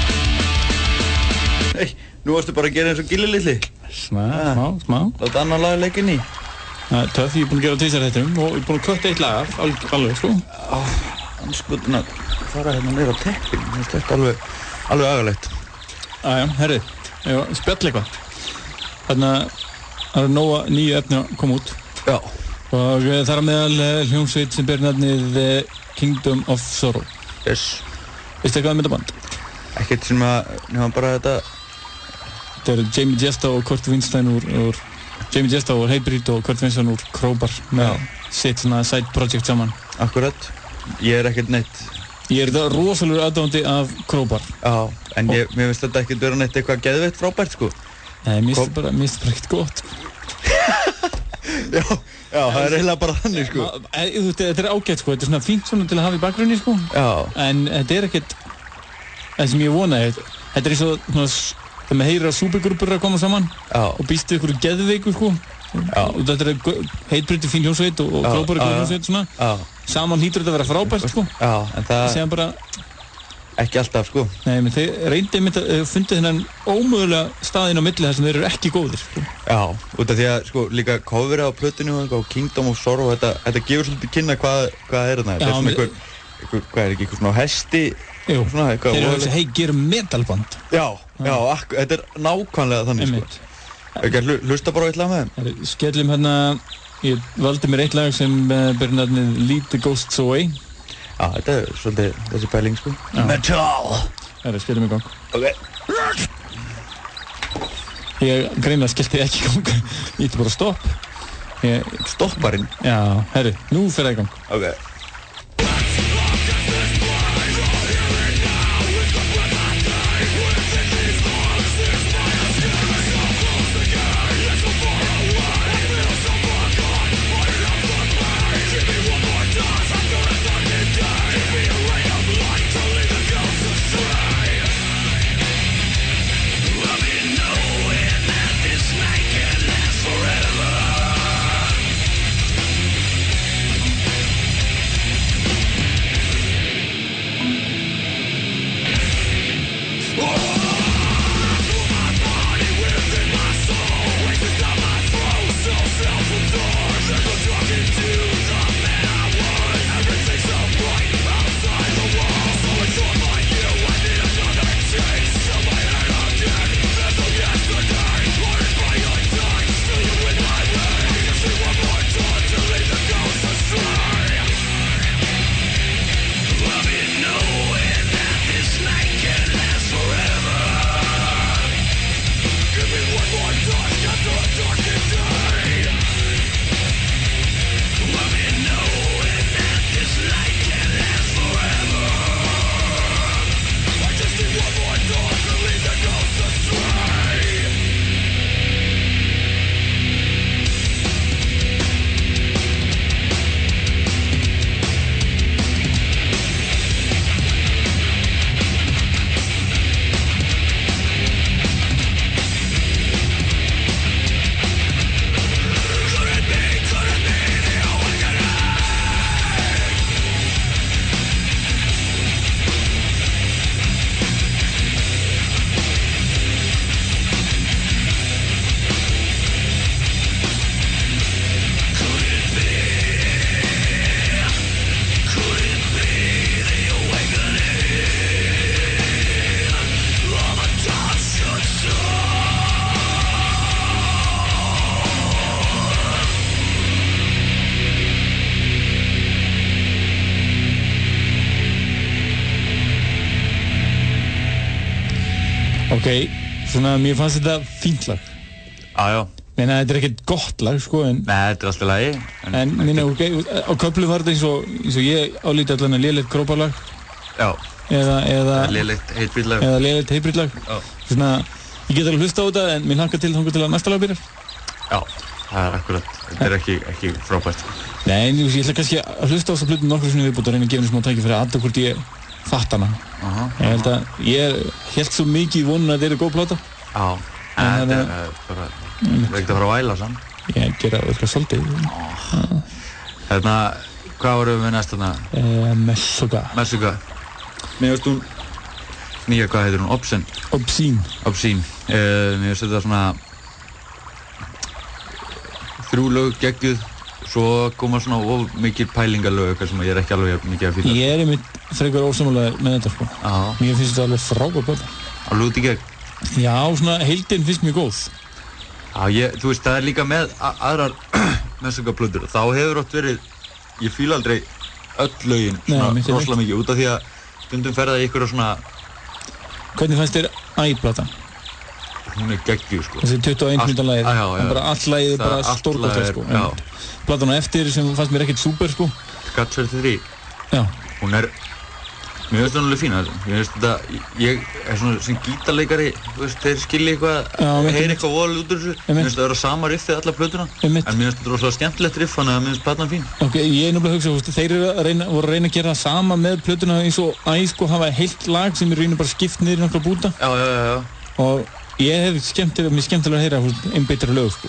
Nei, nú varstu bara að gera eins og Gilli litli. Smá. Láta annan lag leika inn í. Það er töff, ég er búinn að gera tvisar þettinum og ég er búinn að kötta eitt lag af, alveg sko. Anskotin að fara hérna niður á teppin, þetta er alveg agalegt. Aja, herri, spjall eitthvað. Þarna, það er nóga nýju efni að koma út. Já. Og þar á meðal hljómsveit sem ber nafnið Kingdom of Sorrow. Yes. Veistu eitthvað um þetta band? Ekkert sem að, nefnum bara þetta... Þetta eru Jamie Jesta og Kurt Weinstein Jamie Jesta og Hatebreed og Kurt Weinstein úr Crowbar með sitt svona side project saman. Akkurat. Ég er ekkert neitt. Ég er þetta rosalegur aðdáandi af Crowbar. Já, en mér finnst þetta ekkert vera neitt eitthvað geðveitt frábært sko. Nei, mér finnst þetta bara ekkert gott sko. Já, það er eiginlega bara þannig sko. Þetta er ágætt sko, þetta er svona fínt svona til að hafa í bakgrunni sko. Já. En þetta er ekkert, það sem ég vonaði, þetta er eins og svona, þegar maður heyrir að súpergrúpur að koma saman. Já. Og býstu ykkur geðveiku sko. Þetta heitbrytið fín hljómsveit og glópari góð hljómsveit svona. Saman hlýtur þetta að vera frábært sko. En það séðan bara ekki alltaf sko. Nei, menn þeir reyndi einmitt að fundið þennan ómögulega staðinn á milli þar sem þeir eru ekki góðir sko. Já, út af því að sko líka coverið á plötunni og Kingdom of Sorrow, þetta gefur svolítið kynna hvað er þarna. Þetta er svona hvað er ekki, eitthvað svona á hesti. Jú, svona eitthvað. Þeir eru að segja, gerum metalband. Já, þetta er nákvæmlega þannig sko. Ekki að hlusta bara á eitt lag með þeim. Skellum hérna, ég valdi mér eitt lag sem ber nafnið Lead the Ghosts Away. Já, þetta er svolítið þessi pæling sko. Metal! Skellum í gang. Ok. Ég greinilega skellti ekki í gang. Ég ítti bara stopp. Stopparinn? Já, herru, nú fer það í gang. Ok. Ok, svona mér fannst þetta fínt lag. Já. Meina þetta er ekkert gott lag sko en... Nei, þetta er alltaf lagi. En minna, ok, á köflum var þetta eins og ég álíti allan að lélegt gróparlag. Já. Eða lélegt heitbrýtlag. Eða lélegt heitbrýtlag. Já. Svona, ég get alveg hlusta á þetta en mér hlakkar til þangað til að næsta lag byrjar. Já, það er akkurat. Þetta er ekki frábært. Nei, en ég ætla kannski að hlusta á þessa plötu nokkur svona viðbútt og reyna að gefa henni smá tækifæri að aðta hvort ég fatt hana. Ég held að ég hélt svo mikið í vonun að þetta eru góð plata. Já, en þetta er bara, það er ekkert að fara að væla saman. Ég gera eitthvað svolítið. Hérna, hvað vorum við næst þarna? Meshuggah. Mér veist hún, nýja, hvað heitir hún? Obscene. Mér veist þetta svona 3 lög geggjuð, svo koma svona of mikil pælingalög, eitthvað sem ég er ekki alveg mikið að fíla. Ég er einmitt frekar ósammála með þetta sko. Mér finnst þetta alveg frábær plata. Alveg út í gegn? Já, svona heildin finnst mér góð. Já, þú veist, það er líka með aðrar Meshuggah-plötur. Þá hefur oft verið, ég fíla aldrei öll lögin svona rosalega mikið, út af því að stundum ferða í ykkur og svona... Hvernig fannst þér æ-platan? Hún er geggjuð sko. Þessi 21 minúta lagið, bara allt lagið er bara stórkostlegt sko. Platan á eftir sem fannst mér ekkert súper sko. Cut 33. Já. Hún er, mér finnst hún alveg fín að þetta. Mér finnst þetta, ég er svona sem gítarleikari, þú veist, þeir skilja eitthvað, heyri eitthvað volið út úr þessu. Mér finnst það að vera sama riffið alla plötuna. En mér finnst þetta rosalega skemmtilegt riff, þannig að mér finnst platan fín. Ok, ég er náttúrulega að hugsa, þeir voru að reyna að gera það sama með plötuna eins og sko hafa heilt lag sem er reyna bara skipt niður í nokkra búta. Já. Og ég hef mér skemmtilega að heyra einbeittra lög sko.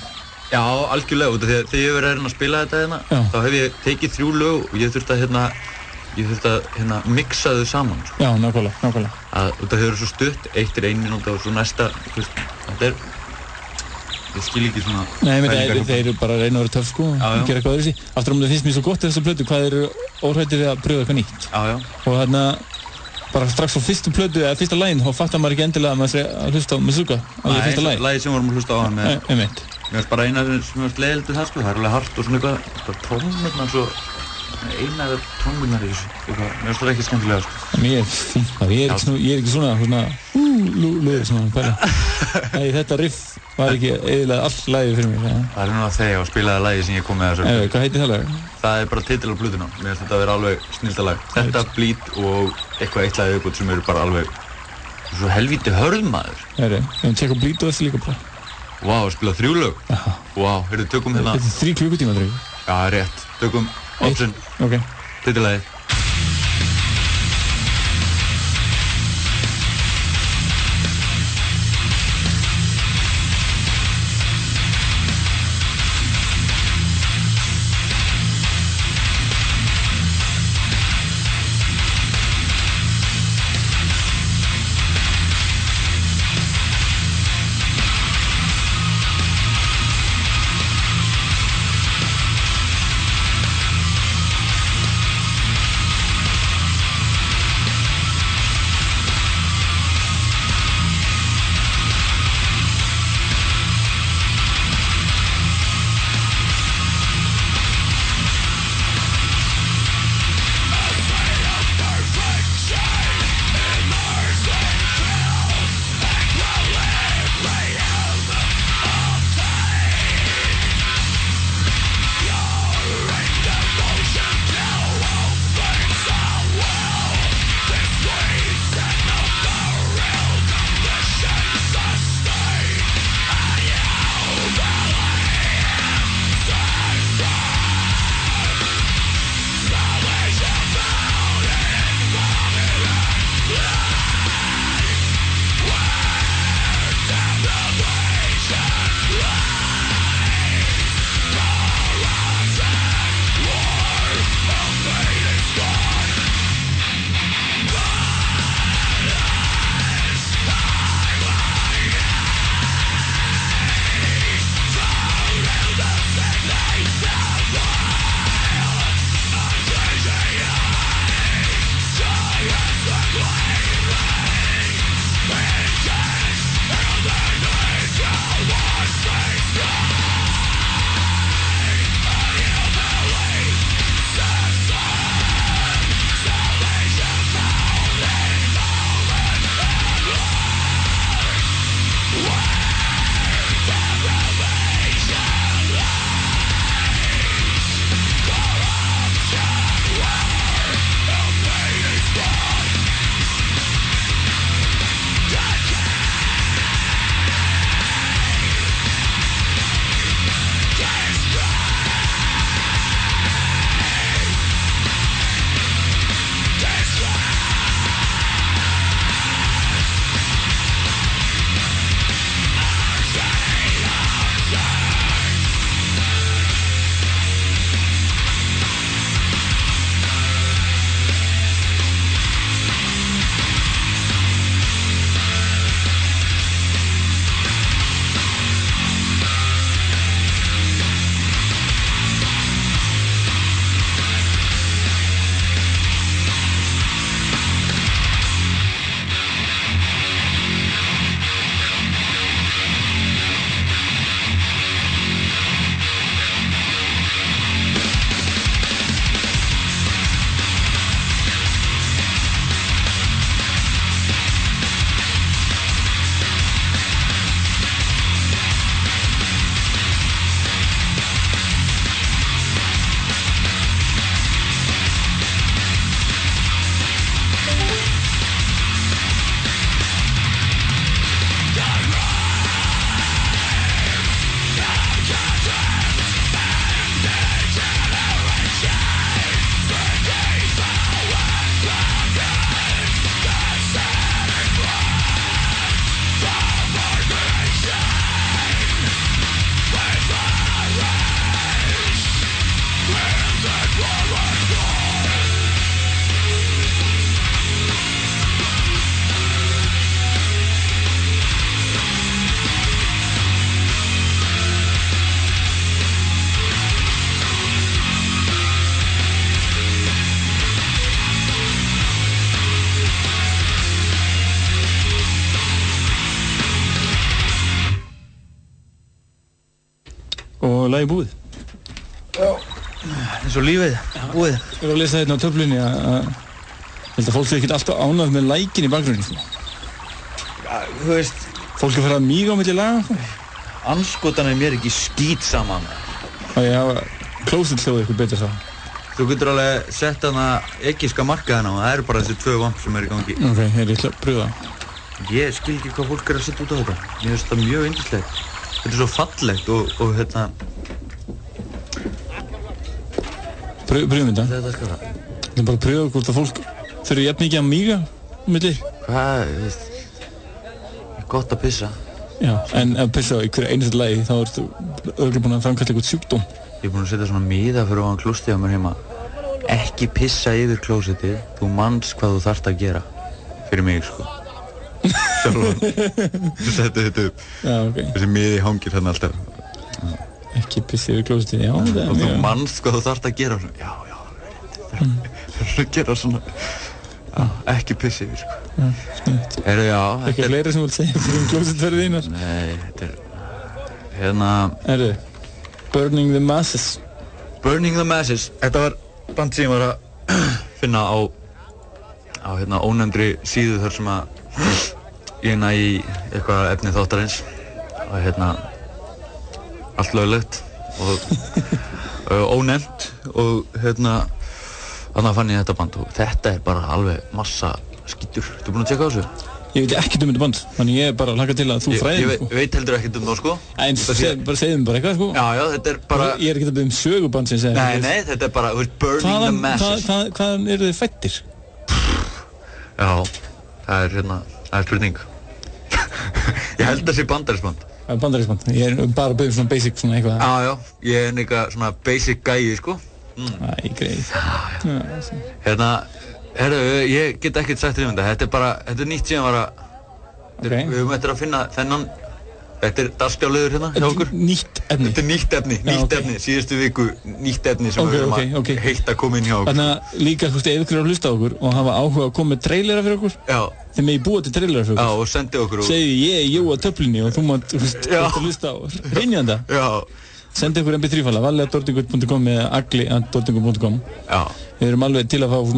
Já, algjörlega, út af því að þegar ég verið að spila þetta hérna, þá hef ég tekið 3 lög og ég þurfti að mixa þau saman, sko. Já, nákvæmlega. Út af því þau eru svo stutt, 1 er 1 mínúta og svo næsta, þetta er, ég skil ekki svona... Nei, þeir eru bara að reyna að vera töff, sko, og gera eitthvað öðruvísi. Aftur á móti finnst mér svo gott þessa plötu, hvað eru óhræddir við að pröfa eitthvað nýtt. Já. Og þarna, bara strax á fyrstu plötu, eða fyrsta laginn, þá fattar maður ekki endilega að maður að hlusta á Meshuggah, alveg fyrsta lagið. Lagið sem vorum að hlusta á hann með... Einmitt. Mér finnst bara eina sem er leiðilegt við það, sko, það er alveg hart og svona eitthvað, bara trómurnar svo... Eina eða trómurnar í þessu, eitthvað, mér finnst það ekki skemmtilega, sko. Mér er fínt það, ég er ekki svona, lúður svona, pæla. Nei, þetta riff var ekki eiginlega all lagið fyrir mig. Það er núna þegar ég spilaði lagið sem ég kom með þessu. Hvað heitir það lag? Það er bara titill á plötuna, mér finnst þetta að vera alveg snilda lag. Þetta, Bleed og eitthvað eitt lag viðbót sem eru bara alveg svo helvíti hörð maður. Ég tjekka Bleed og þessi líka bara. Vá, spila 3 lög? Vá, heyrðu, tökum hérna... Þetta er 3 klukkutíma, drögg. Já, rétt. Tökum Option. Ok. Titillagið. og lagi búið. Já, eins og lífið, búið. Ég var að lesa þetta á töflunni að ég held að fólk er ekkert alltaf ánægð með lækin í bakgrunni, sko. Já, þú veist... Fólk er að fara að míga á milli laga, sko. Anskotan mér ekki skít saman. Það ég hafa klósett hljóðið eitthvað betur þá. Þú getur alveg sett hana egypska markaðina og það eru bara þessi 2 vamp sem eru í gangi. Ok, ég ætla að pröfa. Ég skil ekki hvað fólk er að setja út á þetta. Mér finnst það mjög yndislegt. Þetta er svo fallegt og hérna... Pröfum þetta. Þetta skal það. Ég ætla bara að pröfa hvort að fólk þurfi jafn mikið að míga á milli. Hvað, veist... Gott að pissa. Já, en að pissa á einhverju einasta lagi þá ertu örugglega búin að framkalla eitthvað sjúkdóm. Ég er búinn að setja svona miða fyrir ofan klósettið á mér heima. Ekki pissa yfir klósettið, þú manns hvað þú þarft að gera. Fyrir mig, sko. Sjálfan. Þú setti þetta upp. Já, ok. Þessi miði hangir hérna alltaf. Ekki pissa yfir klósettið, já. Og þú manns hvað þú þarft að gera. Já, það er að gera svona. Já, ekki pissa yfir, sko. Já, sniðugt. Heyrðu, já. Eitthvað fleira sem þú vilt segja fyrir klósettverðið þínar? Nei, þetta er... Hérna... Heyrðu. Burning the Masses. Burning the Masses. Þetta var band sem ég var að finna á hérna ónefndri síðu þar sem að ég næ í eitthvað efni þáttarins og hérna allt löglegt og ónefnt og hérna þannig fann ég þetta band og þetta er bara alveg massa skítur. Ertu búinn að tjekka á þessu? Ég veit ekkert þetta band, þannig ég er bara að hlakka til að þú fræðir Ég veit heldur ekkert það, sko. En bara segjum bara eitthvað, sko. Já, þetta er bara... Ég er ekkert að byggja söguband sem segja. Nei, þetta er bara, Burning the Masses. Hvaðan eru þið fættir? Já, það er spurning. Ég held að það sé bandarísband. Bandarísband, ég er bara að byggja svona basic svona eitthvað. Já, ég er eitthvað svona basic gæi, sko. Æ, greið. Hérna... Herru, ég get ekkert sagt um þetta. Þetta er nýtt sem var að... Við höfum eftir að finna þennan... Þetta er dagskrárliður hérna hjá okkur. Nýtt efni? Þetta er nýtt efni. Síðustu viku nýtt efni sem við höfum að heitt að koma inn hjá okkur. Þannig að líka, þú veist, ef ykkur er að hlusta á okkur og hafa áhuga að koma með trailera fyrir okkur. Já. Þið megið búa til trailera fyrir okkur. Já, og sendi okkur. Segðu ég Jóa töflinni og þú mátt, þú veist, hlusta á hreinjanda. Já. Sendi ykkur mp3-fæla, valli@dortingut.com eða agli@dortingut.com. Já. Við erum alveg til að fá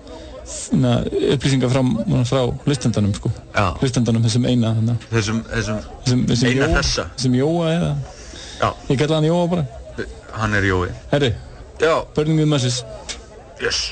upplýsingar frá hlustendanum, sko. Já. Hlustendanum þessum eina, þannig. Þessum eina þessa. Þessum Jóa eða? Já. Ég kalla hann Jóa bara. Hann er Jói. Herri. Já. Burning the Masses. Yes.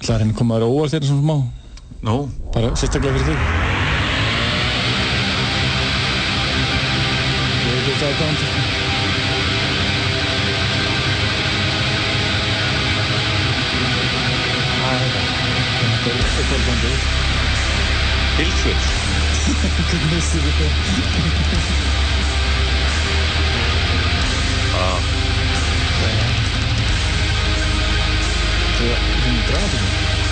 Það er henni komaður óvart þeirra svona smá. Nú? Bara sérstaklega fyrir þig. Ég veit ekki það sko. Þetta er kvöldbandi. Pilsvits. Hvernig vissir þetta? Það er dramatík.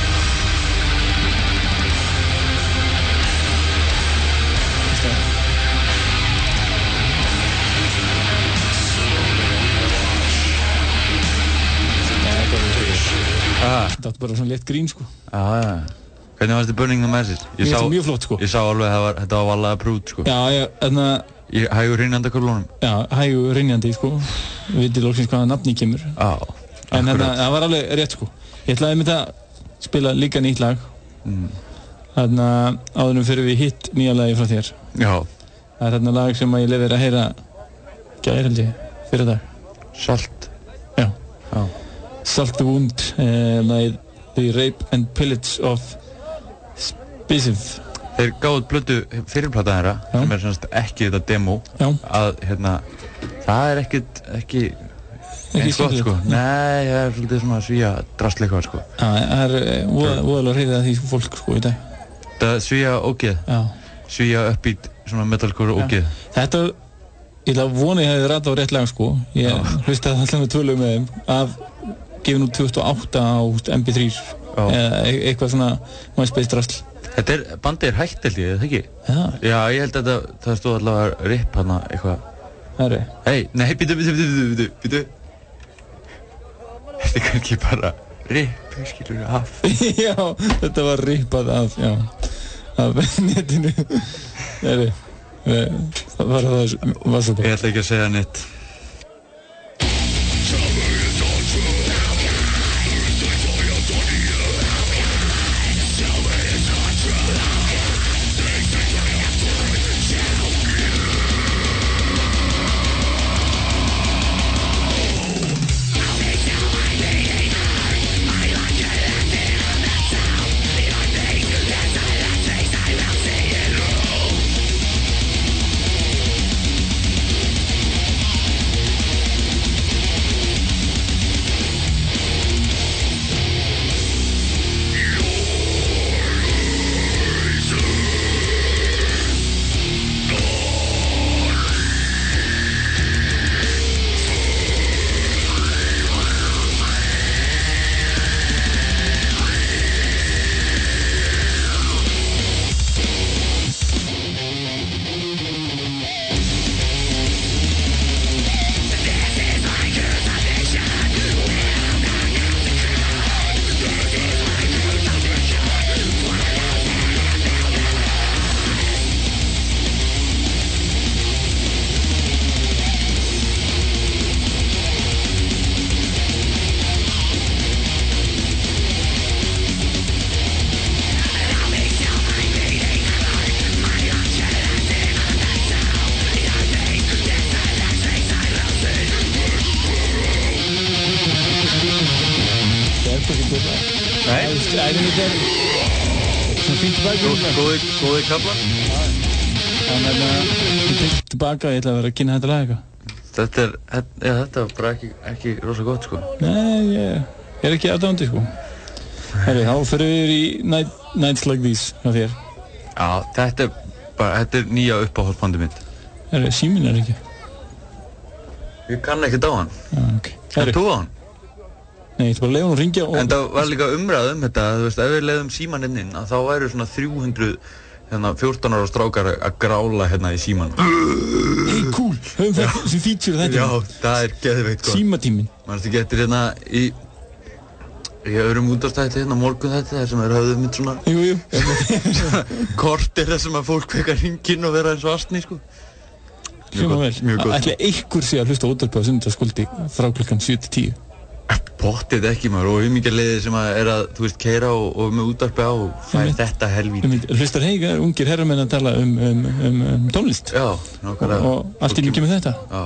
Þetta átti bara svona létt grín sko. Já. Hvernig varst þið Burning the Message? Ég finnst það mjög flott sko. Ég sá alveg að þetta var valega prúd sko. Já, þarna... Í hægur hrynjandi körlunum. Já, hægur hrynjandi sko. Við veitum loksins hvaða nafni kemur. Já. En þarna, það var alveg rétt sko. Ég ætlaði með það spila líka nýtt lag. Þarna áðurum fyrir við hitt nýja lagi frá þér. Já. Það er þarna lag sem ég leyfi þér að heyra gær held ég, fyrir dag. Salt. Já. Salt the Wound, lagið The Rape and Pillage of Spisiv. Þeir gáðu plötu fyrirplata þeirra, sem er semst ekki þetta demo. Já. Að það er ekki eins gott sko. Nei, það er svolítið svona svíja drastleikvað sko. Já, það er voðalega hreifið að því fólk sko í dag. Það svíja ógeð. Já. Svíja uppbeat, svona metalcore ógeð. Þetta, ég ætla að vona ég hefði ratað á rétt lag sko. Ég hlustaði alltaf með tvö lög með þeim af gefin út 2008 á MP3 eða eitthvað svona MySpace drasl. Bandið er hægt held ég, eða ekki? Já. Já, ég held að það stóð allavega RIP hana eitthvað. Herri. Nei, býtu. Þetta er kannski bara RIP, skilur af. Já, þetta var RIPað af netinu. Herri, það var svo bara. Ég ætla ekki að segja neitt. Góði kaflar. En tilbaka, ég ætla að vera að kynna þetta lag eitthvað. Þetta var bara ekki rosa gott sko. Nei, ég er ekki aðdáandi sko. Herri, þá fyrir við í Nights Like These hjá þér. Já, þetta er nýja uppáhaldsbandið mitt. Herri, síminn er ekki. Ég kann ekkert á hann. Já, ok. Kann þú á hann? Nei, ég ætla bara að leiða hún að ringja og... En það var líka umræð þetta, þú veist, ef við leiðum símann inn, að þá væru svona 300 14 ára strákar að grála í símann. Hey, cool! Höfum það sem feature þetta. Já, það er geðveikt sko. Símatíminn. Manstu getur í öðrum útvarpsþætti morgun þetta, þar sem höfðu mitt svona... Jú. Kortir þar sem að fólk fekk að hringja inn og vera eins og astni sko. Mjög gott. Ætli einhver sé að hlusta útvarpið á sunnudagskvöldi frá klukkan 7-10. Pottið ekki maður og mikið leiðir sem er að, þú veist, keyra og með útvarpið á og fær þetta helvíti. Hlustar heigar ungir herramenn að tala um tónlist. Já, nákvæmlega. Og allt í mikið með þetta. Já.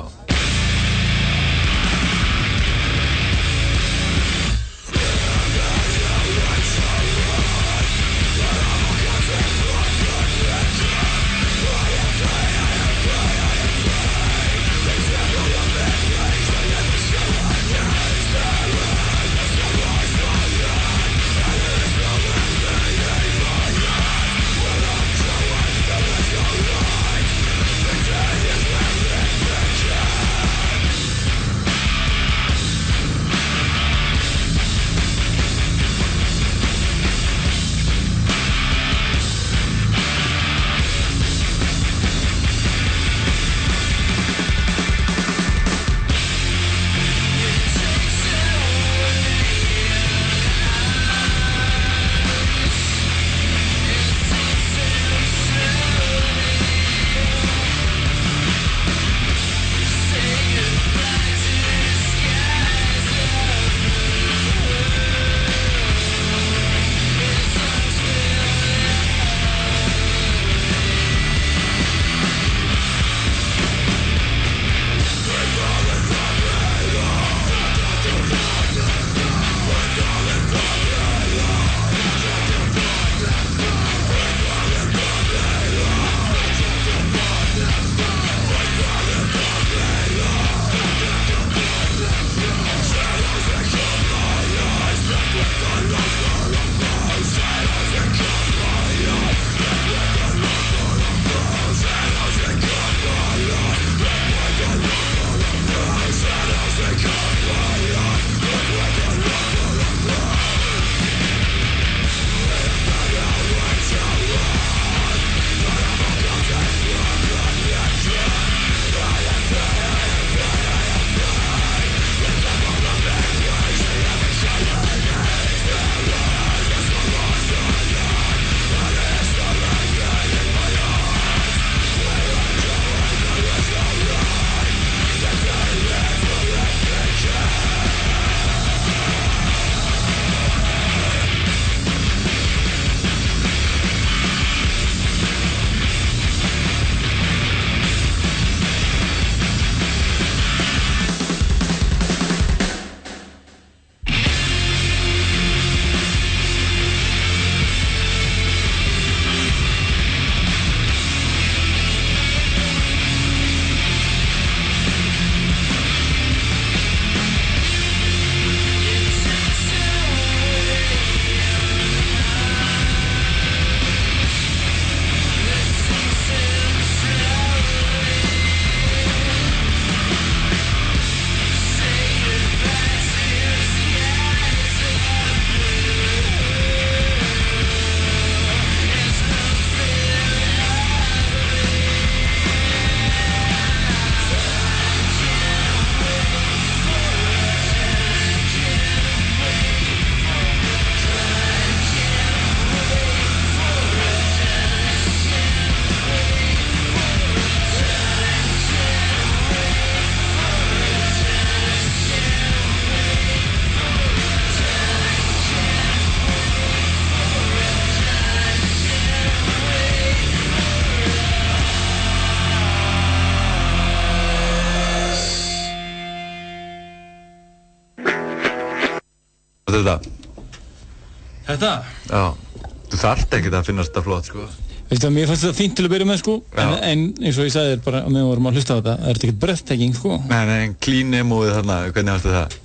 Og þetta? Þetta? Já. Þú þarft ekkert að finnast þetta flott, sko. Veistu að mér fannst þetta fínt til að byrja með, sko. En eins og ég sagði þér bara meðan við vorum að hlusta á þetta, það er ekkert breathtaking, sko. Nei, en clean emo-ið þarna, hvernig fannst það?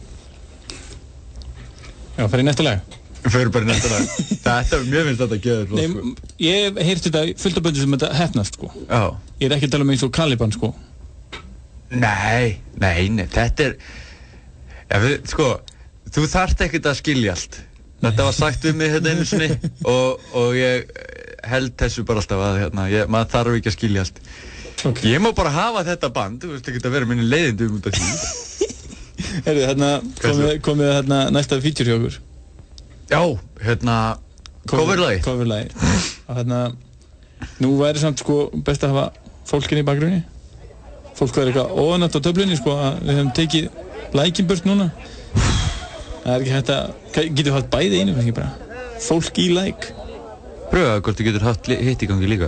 Já, fer í næsta lag. Fyrir bara í næsta lag. Mér finnst þetta geðið flott, sko. Nei, ég hef heyrt þetta fullt af böndum sem þetta hefnast, sko. Já. Ég er ekki að tala um eins og Caliban, sko. Nei, þetta er... Já, sko, þú þarft ekkert að skilja allt. Þetta var sagt við mig hérna einu sinni og ég held þessu bara alltaf að maður þarf ekki að skilja allt. Okay. Ég má bara hafa þetta band, þú veist ekki að vera minni leiðindum út af því. Heyrðu, komið næsta feature hjá okkur. Já, coverlagi. Coverlagi. Og nú væri samt sko best að hafa fólkin í bakgrunni. Fólk væri eitthvað óanætt á töflunni sko að við hefum tekið lækin burt núna. Það er ekki hægt að... Getur við haft bæði einu, ekki bara? Fólk í læk. Pröfa hvort þú getur haft hitt í gangi líka.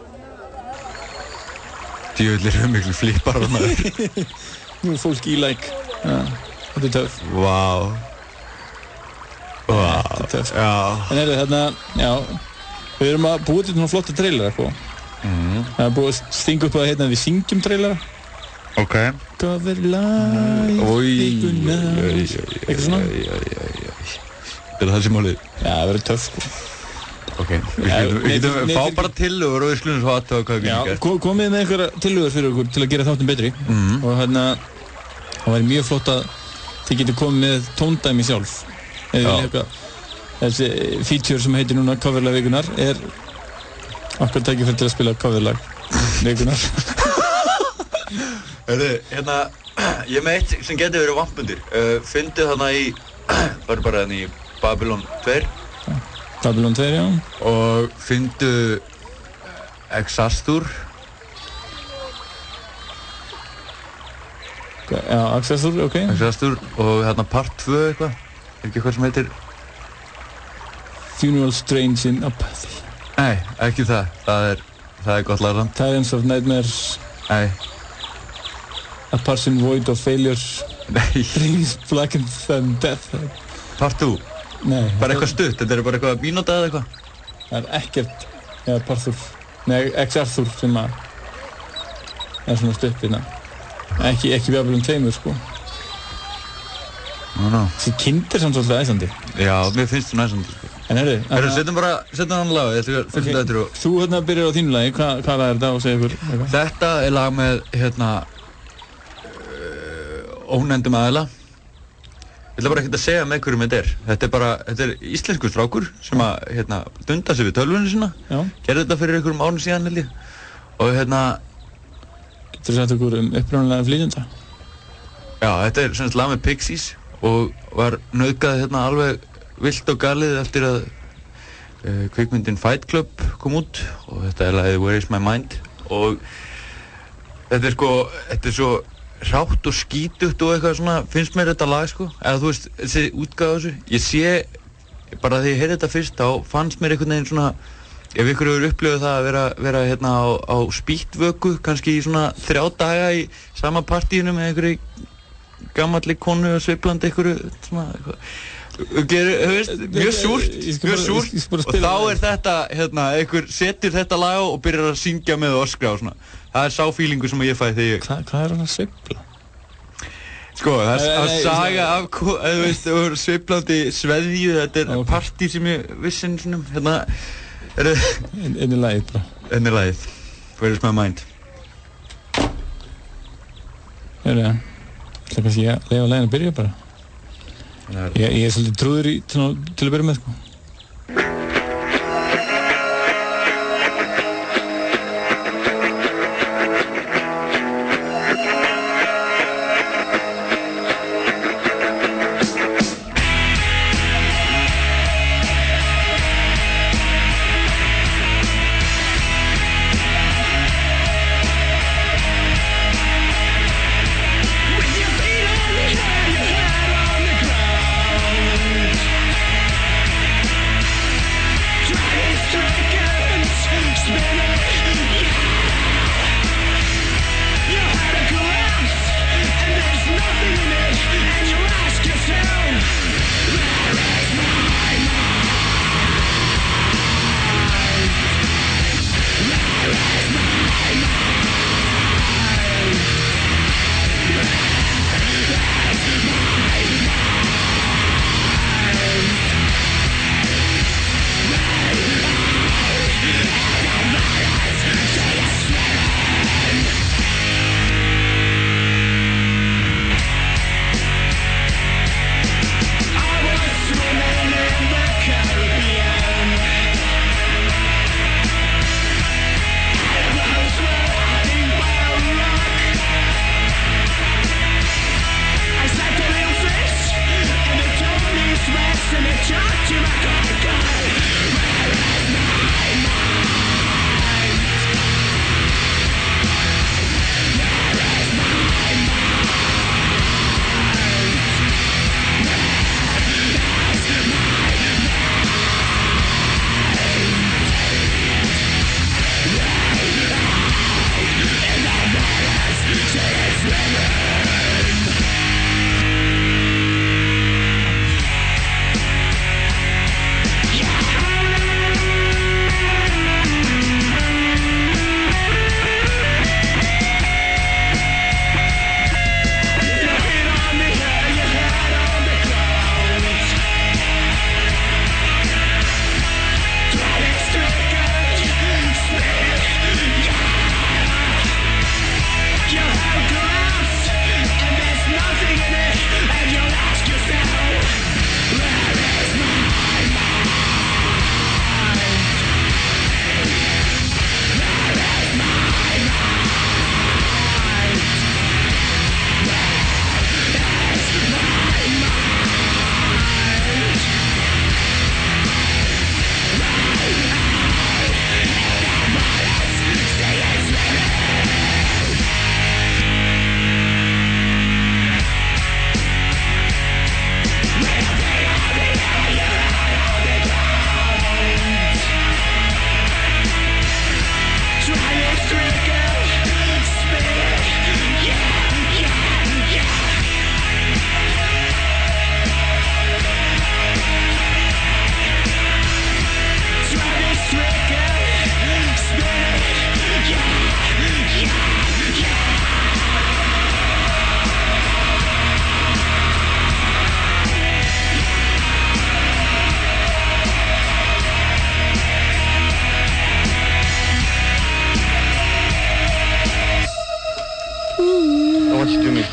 Djöfullir eru miklu flippar á maður. Nú fólk í læk. Ja, þetta er töff. Vá. Þetta er töff. Já. En já. Við erum að búa til svona flotta trailera, sko. Það er búið að stinga upp að við syngjum trailera. Ok. Coverlagi, vikunar. Eitthvað svona? Þetta er það sem málið. Já, það verður töff, sko. Ok, við getum fá bara tillögur og við skulum svo aðtöða hvað við getum gert. Já, komið með einhverja tillögur fyrir okkur til að gera þáttinn betri. Og það væri mjög flott að þið getur komið með tóndæmi sjálf. Þessi feature sem heitir núna Coverlag vikunar er okkar tækifæri til að spila coverlag vikunar. Ég með eitt sem getur verið vampmundir. Fyndið þarna í, bara þarna í Babylon 2. Babylon 2, já. Og fyndu Exastur. Já, Exastur, ok. Exastur og hérna part 2 eitthvað. Ekki hvað sem heitir... Funeral Strange in Apathy. Nei, ekki það. Það er gott lagðan. Tyrants of Nightmares. Nei. A Person Void of Failures. Nei. Dreams Blackened and Death. Part 2. Nei. Bara eitthvað stutt, þetta er bara eitthvað mínúta eða eitthvað? Það er ekkert, eða Parthur, nei, Ex-Arthur sem að er svona stutt hérna. Ekki Babylon 2, sko. Þessi kind er samt svolítið æsandi. Já, mér finnst hún æsandi, sko. En setjum hann lag, ég ætla að fylgja þetta og... Þú byrjar á þínu lagi, hvað lag er þetta og segja ykkur eitthvað? Þetta er lag með, ónefndum aðila. Ég ætla bara ekkert að segja með hverjum þetta er. Þetta er íslenskur strákur sem að, dunda sig við tölvunni sína. Já. Gerði þetta fyrir einhverjum árum síðan, held ég. Og Getur þú sagt okkur upprunalega flytjanda? Já, þetta er svona lag með Pixies og var nauðgað alveg vilt og galið eftir að kvikmyndin Fight Club kom út og þetta er lagið Where is my mind og þetta er svo rátt og skítugt og eitthvað svona, finnst mér þetta lag sko, eða þú veist, þessi útgáð þessu, ég sé, bara þegar ég heyrði þetta fyrst, þá fannst mér einhvern veginn svona, ef ykkur hefur upplifað það að vera á spýtvöku, kannski í svona 3 daga í sama partíinu með einhverju gamalli konu og sveiflandi einhverju, svona, mjög súrt, og þá er þetta, einhver setur þetta lag á og byrjar að syngja með og öskra og svona. Það er sá feelingu sem ég fæ þegar ég... Hvað er hann að sveifla? Sko, það er saga af, þú veist, sveiflandi sveðju, þetta er partí sem ég vissi svona, Inn í lagið bara. Inn í lagið. Where is my mind? Það kannski ég leiða lagið að byrja bara. Ég er svolítið trúður til að byrja með, sko.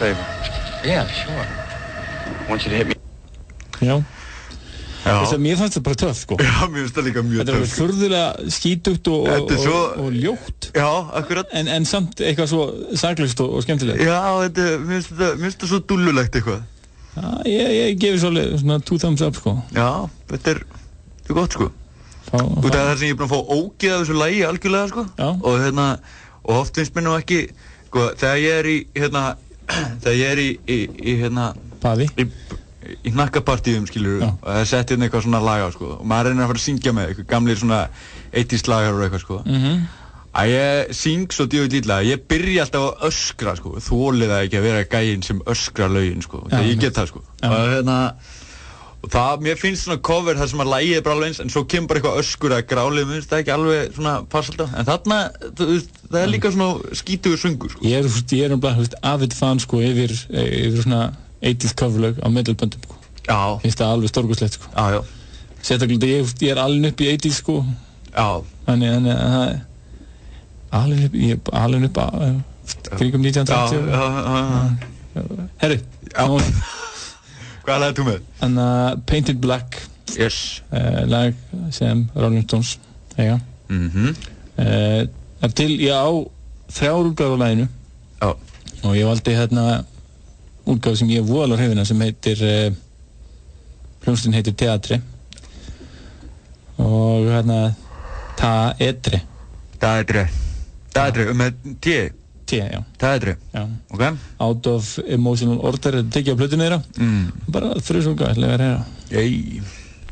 favor? Yeah, sure. I want you to hit me. Já. Já. Mér fannst það bara töff, sko. Já, mér finnst það líka mjög töff. Þetta er furðulega skítugt og ljótt. Já, akkurat. En samt eitthvað svo saklaust og skemmtilegt. Já, mér finnst það svo dúllulegt eitthvað. Já, ég gefi svolítið svona 2 thumbs up, sko. Já, þetta er gott, sko. Út af það sem ég er búinn að fá ógeð af þessu lagi algjörlega, sko. Já. Og oft finnst mér nú ekki, sko, þegar ég er í Paði? Í hnakkapartíum, skilur, og það er sett hérna eitthvað svona laga, sko, og maður reynir að fara að syngja með eitthvað gamlir svona 80s lagar og eitthvað, sko. Að ég syng svo djöfull illa, ég byrja alltaf að öskra, sko, þolið það ekki að vera gæinn sem öskrar lögin, sko, þegar ég get það, sko. Og það, mér finnst svona cover þar sem að lagið er bara alveg eins, en svo kemur bara eitthvað öskur að grálið, mér finnst það ekki alveg svona passa alltaf, en þarna, það er líka svona skítugur söngur, sko. Ég er avid fan, sko, yfir svona 80s coverlög á metalböndum, sko. Já. Finnst það alveg stórkostlegt, sko. Já. Sérstaklega, ég er alveg upp í 80s, sko. Já. Þannig að ég er alveg upp kringum 1980. Já. Herri. Já. Hvað lagði þú með? Þannig að Painted Black. Yes. Lag sem Rolling Stones eiga. Er til, ég á 3 útgáfur á laginu. Já. Og ég valdi útgáfu sem ég voðalega hrifin af sem heitir hljómsveitin heitir Teatri og Teatri með T? T, já. Teatri? Já. Ok. Out of Emotional Order, þetta tekið á plötunni þeirra. Bara þrjusúlga, ætla ég að reyna. Jæj.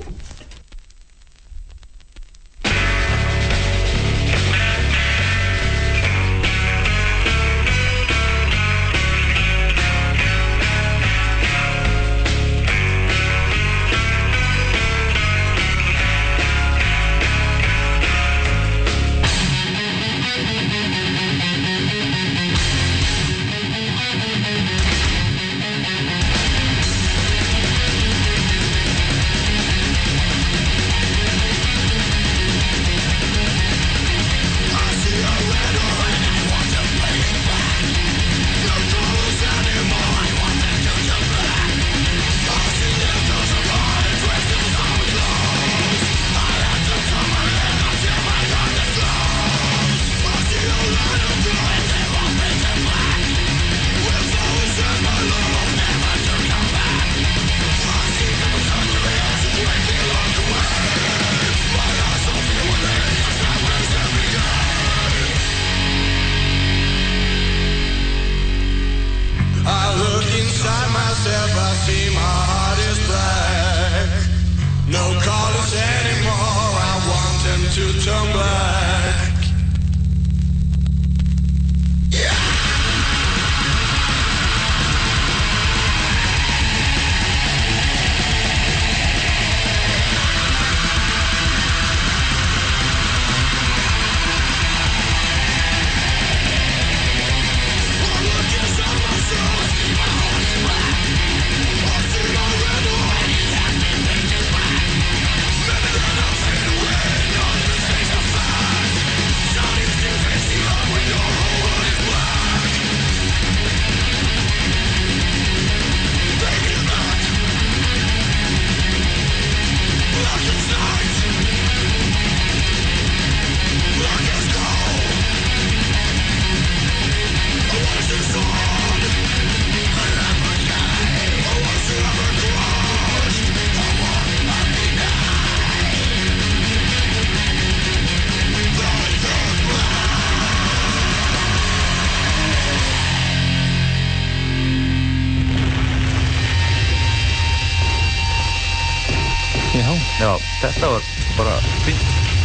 Já, þetta var bara fínt.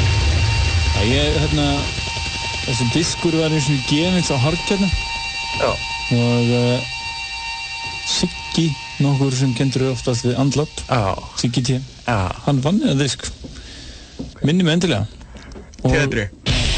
Þessi diskur var eins og gefins á Hardkjarna. Já. Og Siggi, nokkur sem kendur oftast við andlátt. Já. Siggi T. Já. Hann vann þennan disk. Minni mig endilega. Teatri.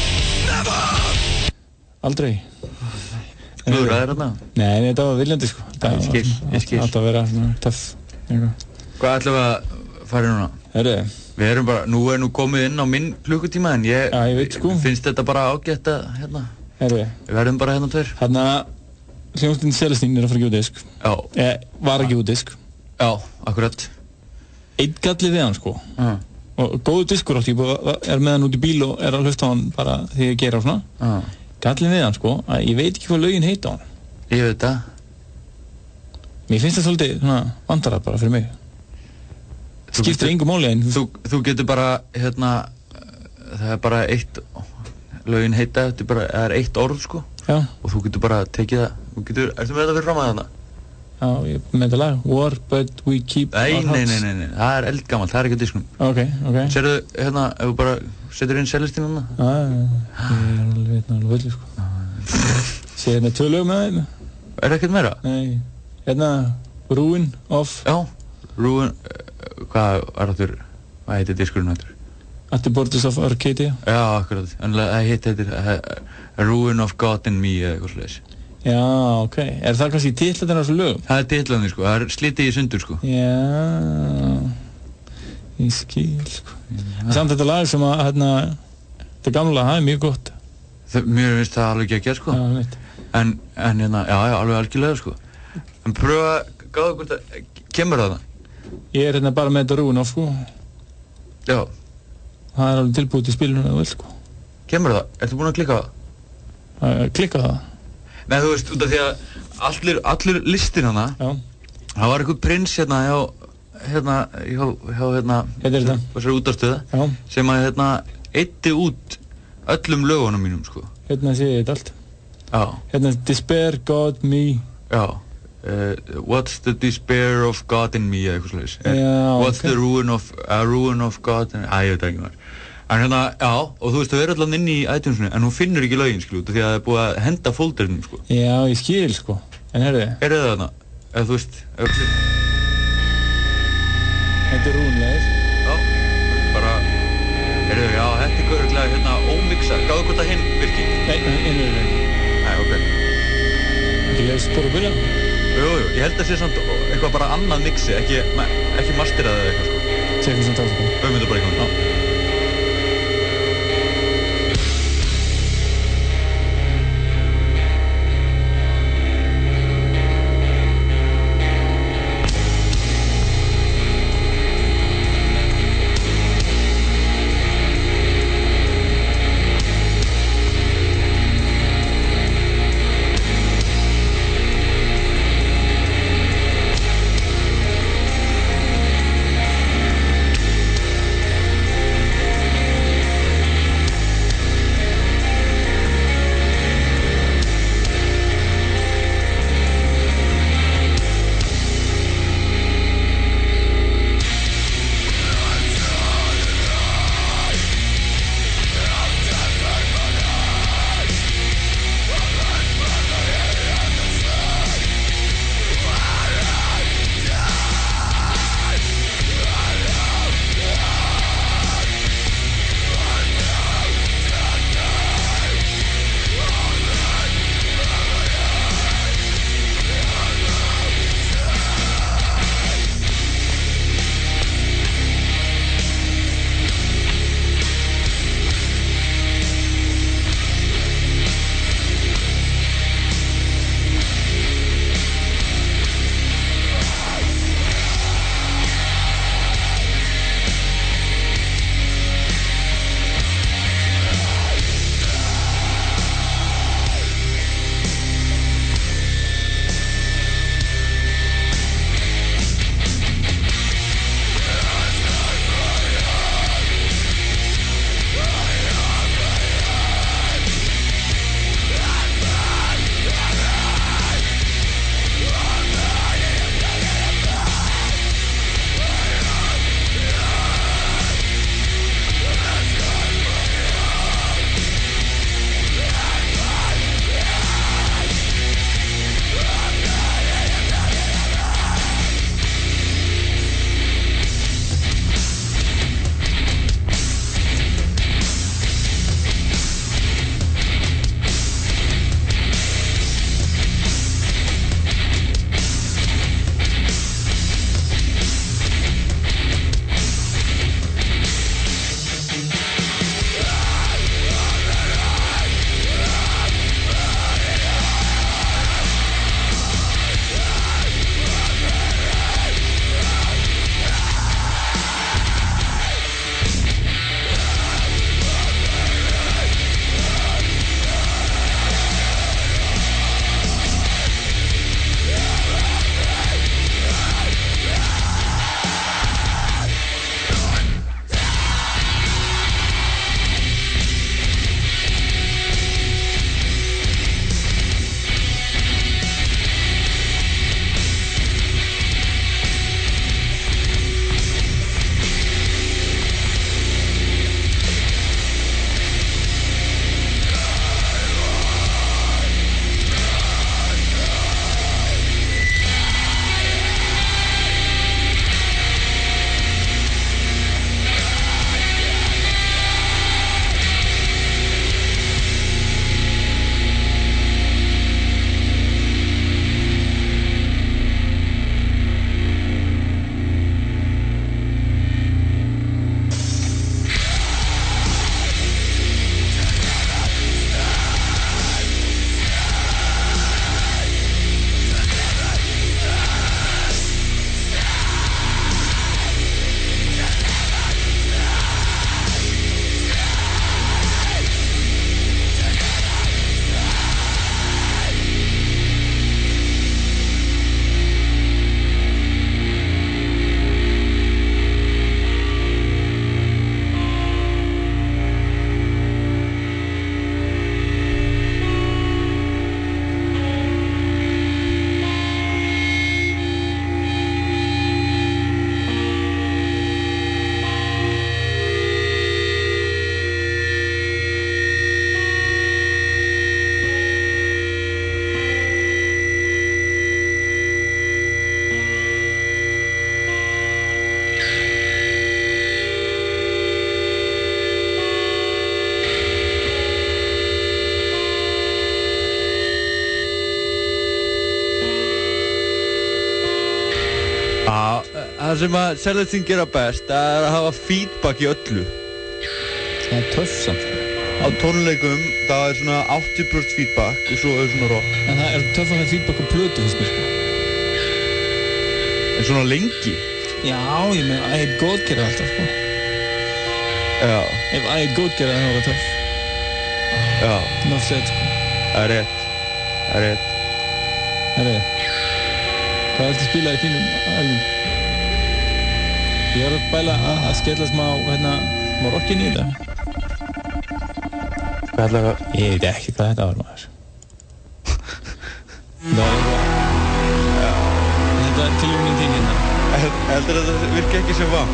Aldrei. Klúðraðir þarna? Nei, þetta var viljandi, sko. Ég skil. Þetta að vera svona töff. Hvað ætlum við að fara núna? Við erum bara, nú komið inn á minn klukkutíma en ég veit, sko. Finnst þetta bara ágætt að, Við verðum bara hérna tveir. hljómsveitin Celestine að fara að gefa disk. Já. Var að gefa disk. Já, akkurat. Einn galli við hann, sko. Og góðu diskur allt, ég með hann út í bíl og að hlusta á hann bara þegar ég gera og svona. Gallin við hann, sko, að ég veit ekki hvað lögin heita á hann. Ég veit það. Mér finnst það svolítið svona vandarað bara fyrir mig. Skiptir engu máli en... Þú getur bara, það bara eitt, lögin heita, það eitt orð, sko. Já. Og þú getur bara tekið það, ertu með þetta fyrir fram að þarna? Já, ég með þetta lag, War But We Keep Our Hearts. Nei, það eldgamalt, það ekki á disknum. Ok. Serðu, ef þú bara setur inn Celestine hana? Ég alveg völdu, sko. Sér með 2 lög með þeim. Er það ekkert meira? Nei, Ruin of... Já, Ruin, hvað heitir diskurinn hættur? At the Borders of Arcadia. Já, akkurat, en það heitir Ruin of God in Me eða eitthvað slags. Já, ok. Er það kannski titlarnir á þessu lögum? Það titlarnir, sko. Það slitið í sundur, sko. Já, ég skil, sko. Samt þetta lag sem að, þetta gamla lag, það mjög gott. Mér finnst það alveg ekki að gera, sko. Já, veit. En já, alveg algjörlega, sko. En pröfa, gáðu hvort að, kemur það? Ég bara með þetta Ruin of, sko. Já. Það alveg tilbúið til spilinu, eða vel, sko. Kemur það? Ertu búinn að klikka það? Klikka það? Nei, þú veist, út af því að allur listin hana, það var einhver prins hjá þessari útvarpsstöð sem að eyddi út öllum lögunum mínum, sko. Sé ég þetta allt. Já. Despair, God, Me. Já. What's the despair of God in me, eða eitthvað slags. What's the ruin of God in me. Ég veit ekki maður. En já, og þú veist, það allan inn í iTunesinu, en hún finnur ekki lögin, skilu, því að það búið að henda fólderinum, sko. Já, ég skil, sko. En heyrðu. Það þarna? Eða þú veist, Þetta Ruin-lagið. Já, bara, heyrðu, já, þetta örugglega, ómixað. Gáðu hvort að hinn virki? Nei, hinn virki ekki. Nei, ok. Ekki leiðist bara að byrja? Jú, ég held að sé samt eitthvað bara annað mixi, ekki masterað eða eitthvað, sko. Tjekkum samt ásakon. Þetta bara eitthvað. Já. Það sem að Celetin gera best, það að hafa feedback í öllu. Það töff samt, sko. Á tónleikum, það svona 80% feedback og svo svona rock. En það töff að hafa feedback á plötu, finnst mér, sko. En svona lengi? Já, ég meina, I Hate God gera alltaf, sko. Já. Ef I Hate God gera það var töff. Já. Enough said, sko. Það er rétt. Herri, hvað viltu spila í þínum album? Ég var að bæla að skella smá rockin í þetta. Hvað ætlaði það? Ég veit ekki hvað þetta var, maður. Það var eitthvað... Þetta var tilumnin þín hérna. Heldur þetta virka ekki sem var?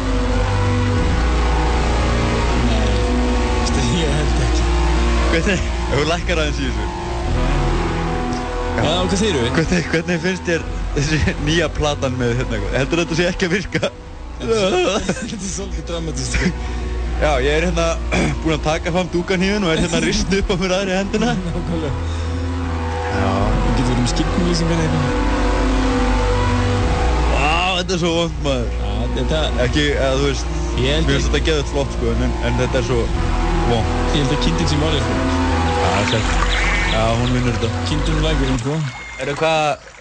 Nei, ég held ekki. Hvernig? Ef þú lækkar aðeins í þessu. Já, hvað segir þú? Hvernig finnst þér þessi nýja platan með heldur þetta sé ekki að virka? Þetta er svolítið dramatískt. Já, ég er búinn að taka fram dúkanhífinn og er rist upp á mér aðri hendina. Nákvæmlega. Já, þú getur verið með skipnulýsingar eða eitthvað. Vá, þetta er svo vond, maður. Já, þetta... Ekki, eða þú veist, mér finnst þetta geðveikt flott, sko, en þetta er svo vond. Ég held að kindin sé málið, sko. Já, það er sætt. Já, hún vinnur þetta. Kindun lækurinn, sko. Hvað...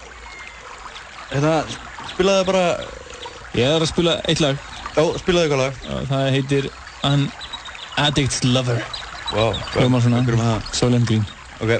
spilaðu bara... Ég er að spila eitt lag. Já, spilaðu eitthvað lag. Það heitir An Addict's Lover. Vá, hljómar svona. Soylent Green. Ok.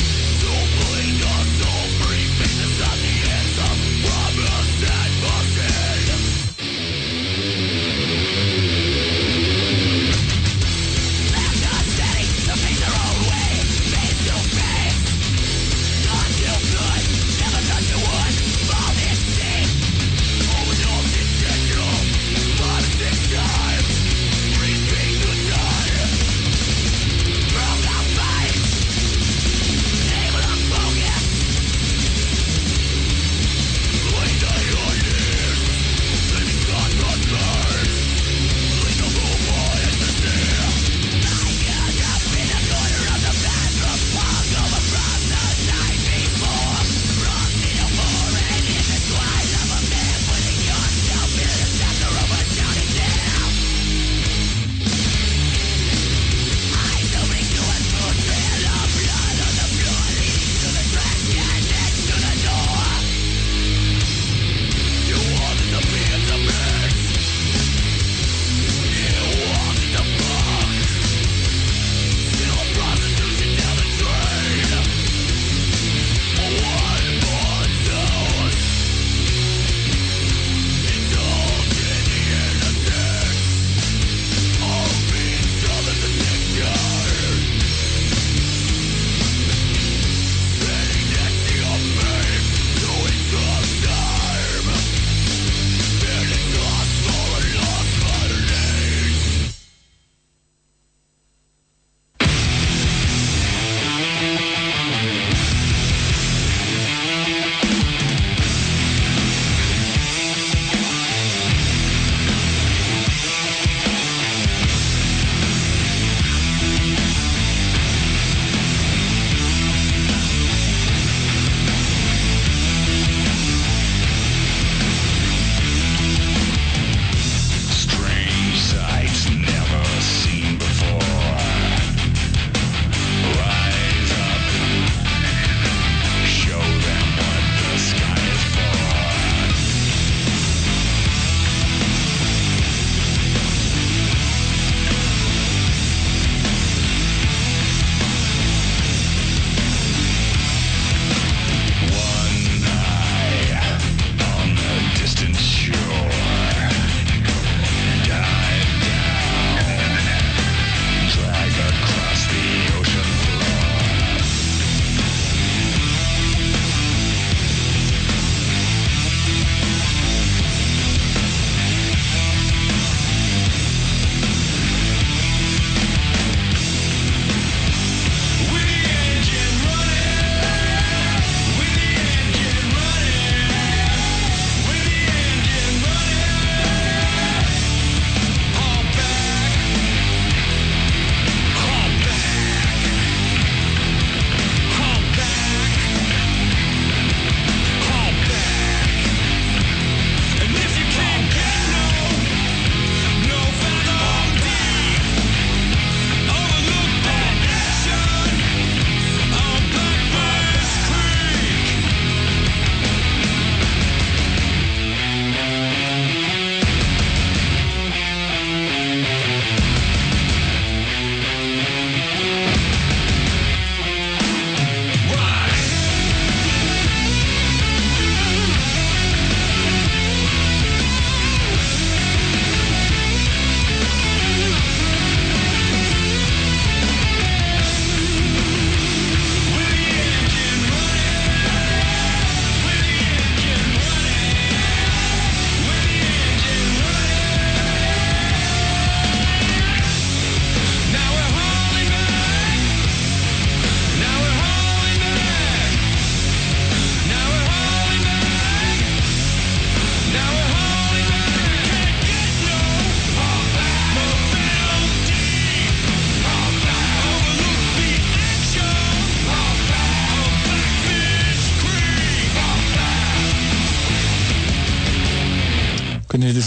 Promise that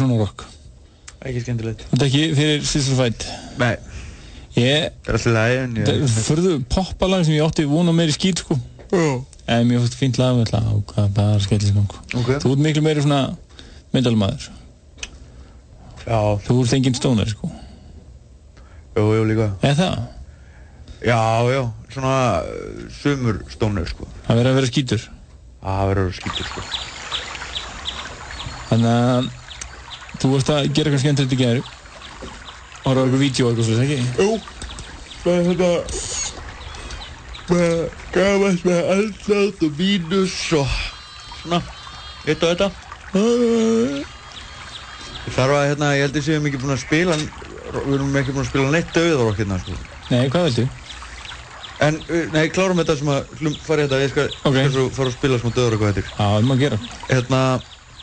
svona rock. Ekki skemmtilegt. Þetta ekki fyrir System Fight? Nei. Það alltaf lagi en ég... Það förðu poppalag sem ég átti vona meiri skít, sko. En mér fannst fínt lag, ég ætla bara skellisgang. Okay. Þú ert miklu meiri svona myndalmaður. Já. Þú ert engin stónar, sko. Jú, líka. Eða það? Já, svona sumur stónar, sko. Það verður að vera skítur? Það verður að vera skítur, sko. Þannig að þú varst að gera eitthvað skemmtilegt í gær. Horfa á eitthvað vídeo og eitthvað svo, ekki? Jú, með gafast með andlátt og mínus og svona, eitt og þetta. Ég þarf að, ég held að séum ekki búin að spila, við erum ekki búin að spila neitt dauðarokk hérna, sko. Nei, hvað viltu? Nei, klárum þetta sem að fara í þetta, ég skal svo fara að spila smá dauðarokk og þetta. Já, það má gera.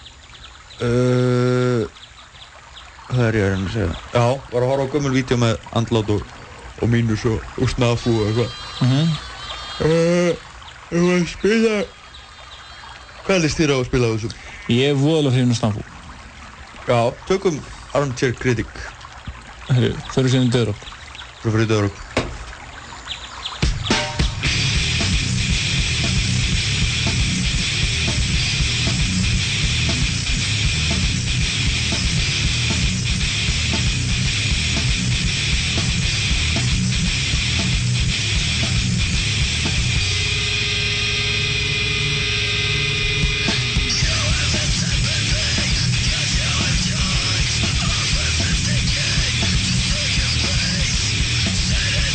Hvað er ég að reyna að segja? Já, var að horfa á gömul vídeo með andlát og mínus og snafu og eitthvað. Ég var að spila... Hvað lýst þér á að spila á þessum? Ég voðalega hrifinn af snafu. Já, tökum Armchair Critic. Herru, förum síðan í dauðarokk. Svo fyrir dauðarokk. Set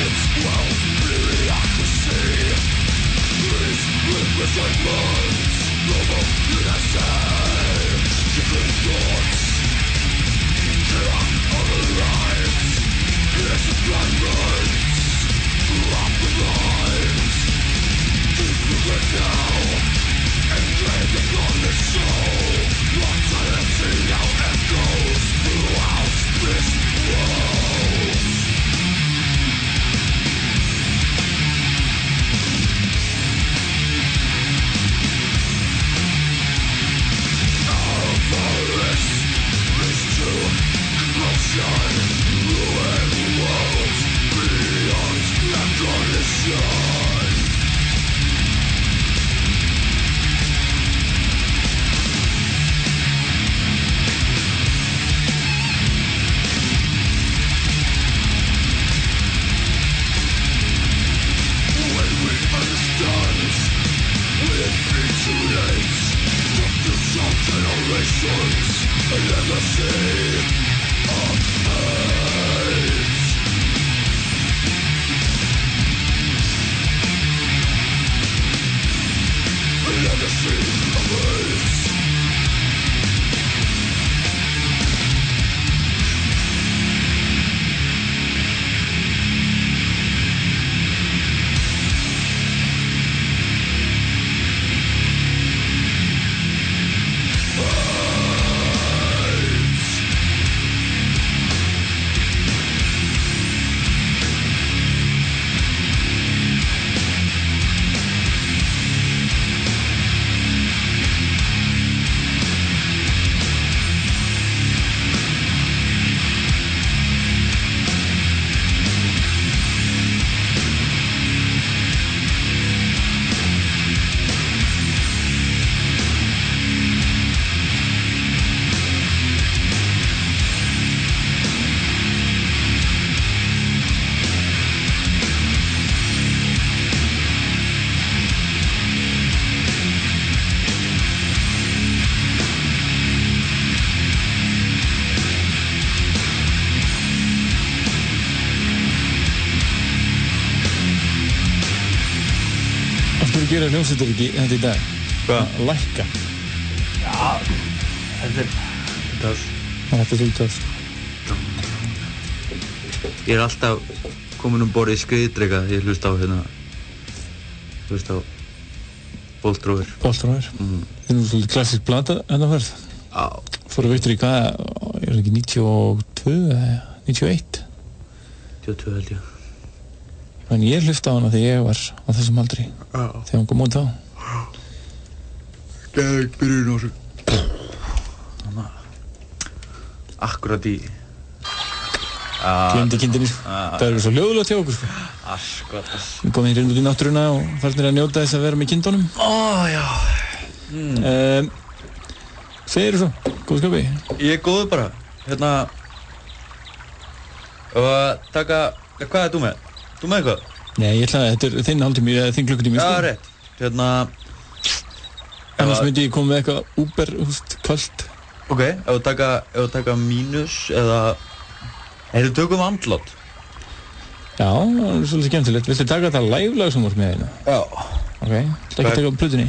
Gera hljómsveitir ekki þetta í dag? Hvað? Lækka. Já, þetta er útás. Þetta er útás. Ég er alltaf komin borð í skriðdreka þegar ég hlusta á Boltróður. Boltróður? Það er nú svolítið klassísk plata hérna færð. Já. Fóru veittur í hvað, er ekki 92 eða 91? 92 held ég. En ég hlusta á hana þegar ég var á þessum aldri. Já. Þegar hún kom út á. Geðveik byrjun á þessu. Þannig að akkurat í Gleymdi kindinni, sko. Það er svo hljóðulegt hjá okkur, sko. Askotas. Við komum hérna út í náttúruna og farnir að njóta þess að vera með kindunum. Já. Segir þú svo, góð skapi? Ég er góður bara. Og taka, hvað er þú með? Þú með eitthvað? Nei, ég ætla að þetta er þinn hálftími eða þinn klukkutími, sko. Já, rétt. Annars myndi ég koma með eitthvað Uber, kallt. Ok, ef þú taka mínus eða... Þú tökum andlát. Já, það er svolítið skemmtilegt. Viltu taka þetta live-lag sem voru með hérna? Já. Ok, þetta ekki taka á plötunni?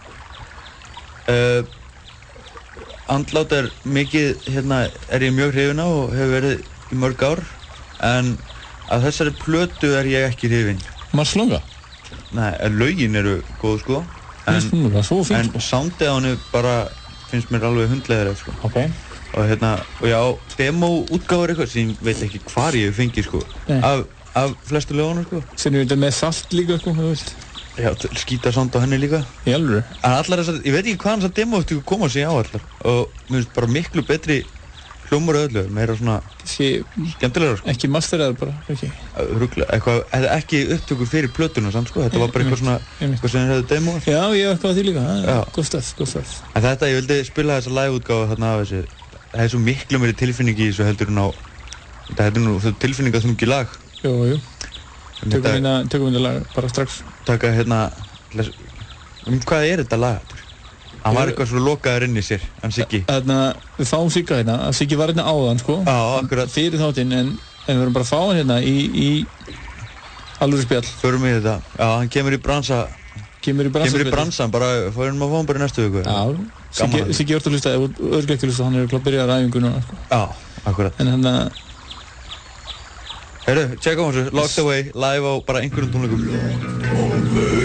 Andlát er mikið, er ég mjög hrifinn á og hefur verið í mörg ár. En að þessari plötu er ég ekki hrifinn. Marslunga? Nei, lögin eru góð, sko. En soundið á henni bara finnst mér alveg hundleðar, sko. Ok. Og já, demo-útgáfur eitthvað sem ég veit ekki hvar ég fengi, sko. Af flestu lögunum, sko. Sem er þetta með salt líka, sko, þú veist. Já, skýta sound á henni líka. Í alvöru? En allar þessar, ég veit ekki hvaðan þessar demo-upptökur koma sig á allar. Og mér finnst bara miklu betri hljómur öllu, meira svona skemmtilegar, sko. Ekki masteraðar bara, ekki? Ruglega, ekki upptökur fyrir plötuna, samt, sko. Þetta var bara eitthvað svona, eitthvað sem hefði demo. Já, ég hef eitthvað að því líka, góð stöð. En þetta, ég vildi spila þessa live-útgáfu þarna af þessu. Það er svo miklu meiri tilfinning í þessu heldur en á... Þetta er nú tilfinningaþrungið lag. Jú. Tökum við þetta lag bara strax. Taka hvað er þetta lag? Hann var eitthvað svo lokaður inn í sér, hann Siggi. Við fáum Sigga hérna, að Siggi var hérna áðan, sko. Já, akkurat. Fyrir þáttinn, en við verðum bara að fá hann hérna í Alveg spjall. Förum í þetta. Já, hann kemur í bransan, bara fórum að fá hann bara í næstu viku. Já, Siggi Örtur hlusta, örgleikt hlusta, hann er klart að byrja að ræfingu núna, sko. Já, akkurat. En hérna... Heyrðu, tjekka á þessu, Locked Away, live á bara einhverjum tónleikum.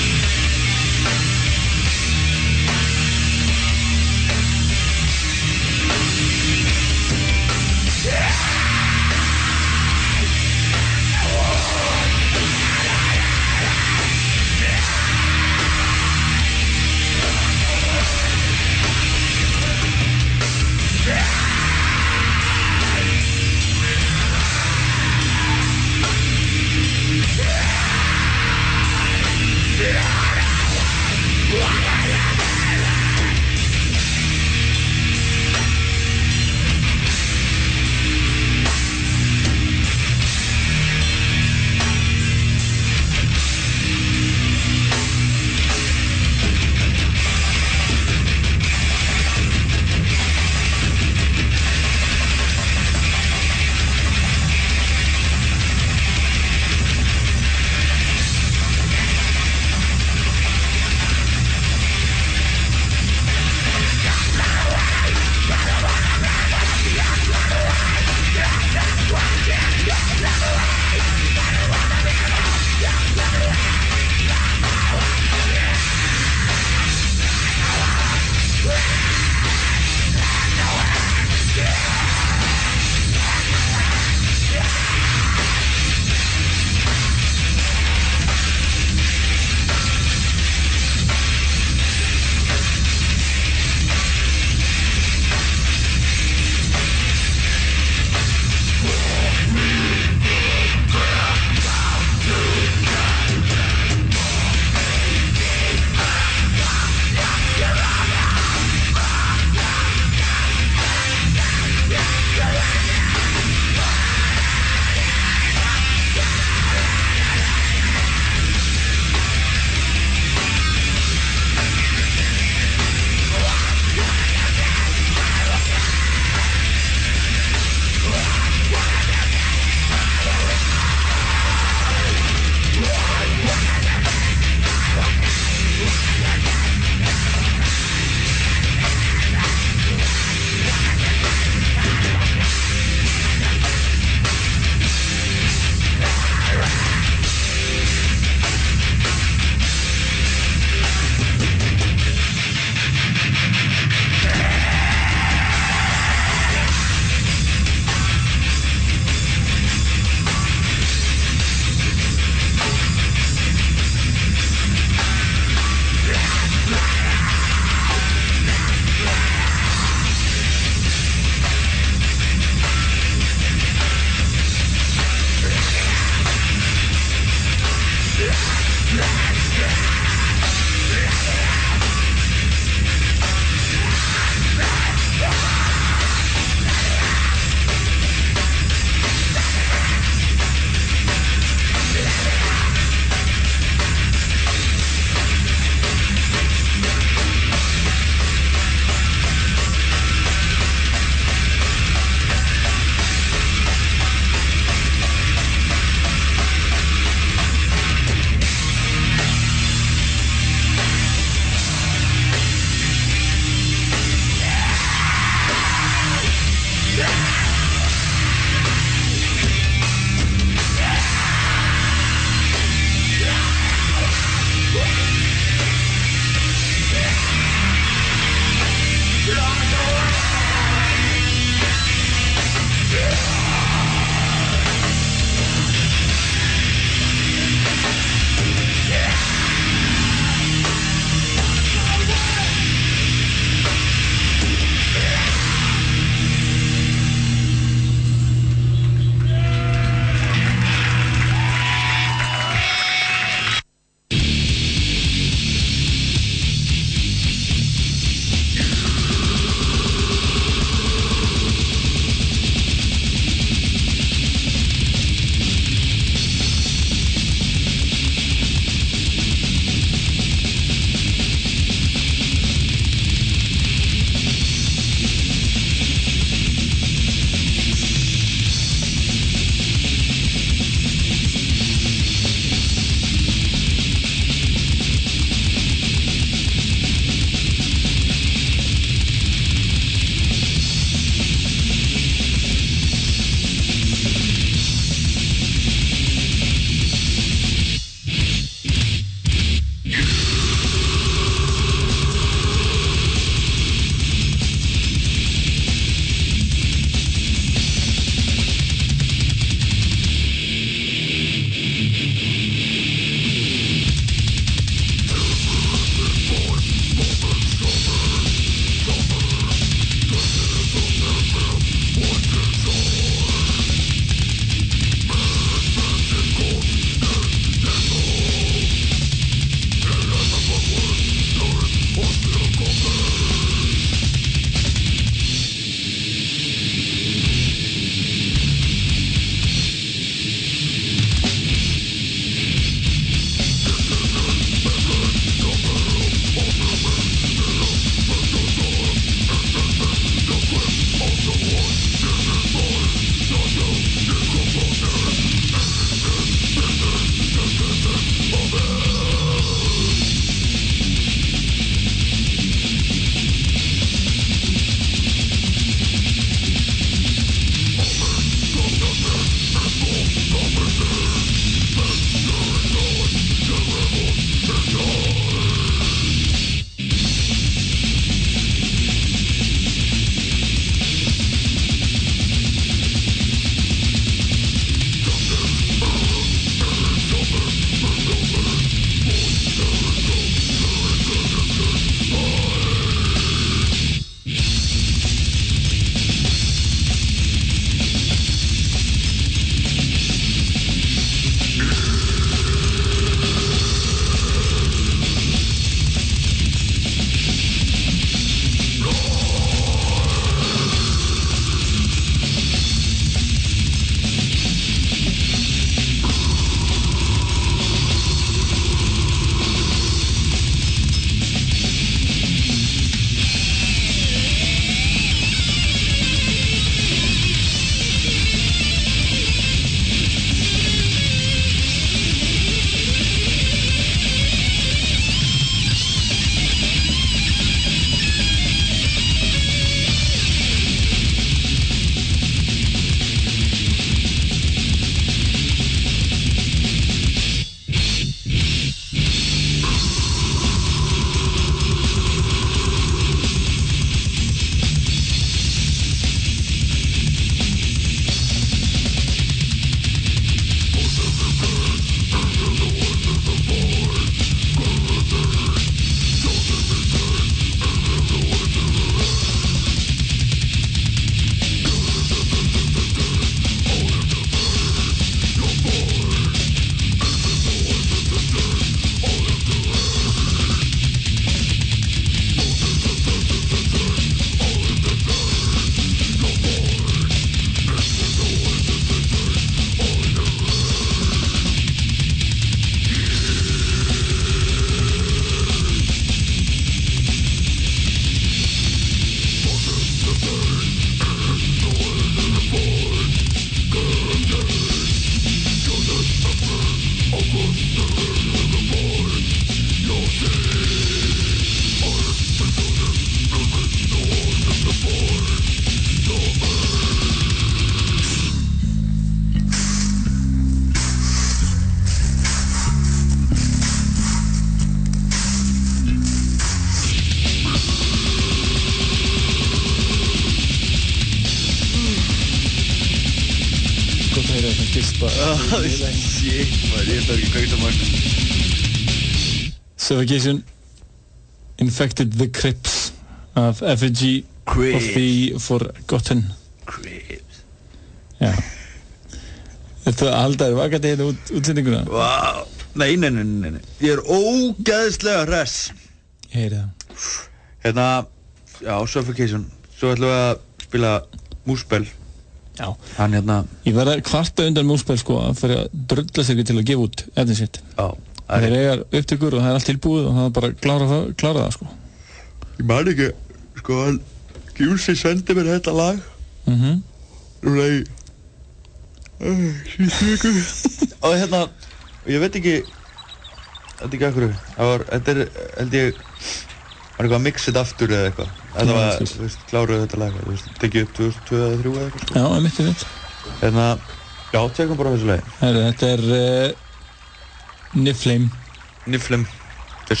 Shit, maður, ég þarf ekki kveikt á magna. Suffocation infected the crypts of effigy of the forgotten. Crips. Já. Þetta aldar vakandi hérna útsendinguna. Vá. Nei. Ég ógeðslega hress. Ég heyri það. Hérna, já, Suffocation. Svo ætlum við að spila músspel. Já. Hann hérna. Ég verði að kvarta undan músspel sko að fyrir að drulla sér ekki til að gefa út efnið sitt. Já. Það eigar upptökur og það allt tilbúið og það bara klára það sko. Ég man ekki, sko, hann Gjúsi sendi mér þetta lag. Núna í síðustu viku. Og hérna, ég veit ekki akkur, þetta held ég, var eitthvað að mixa þetta aftur eða eitthvað. Þetta var, þú veist, kláruðu þetta lag, þú veist, tekið upp 2002 eða 2003 eða eitthvað, sko. Já, mitt. Hérna, já, tekum bara þessu lagi. Þetta er Niflheim. Fish.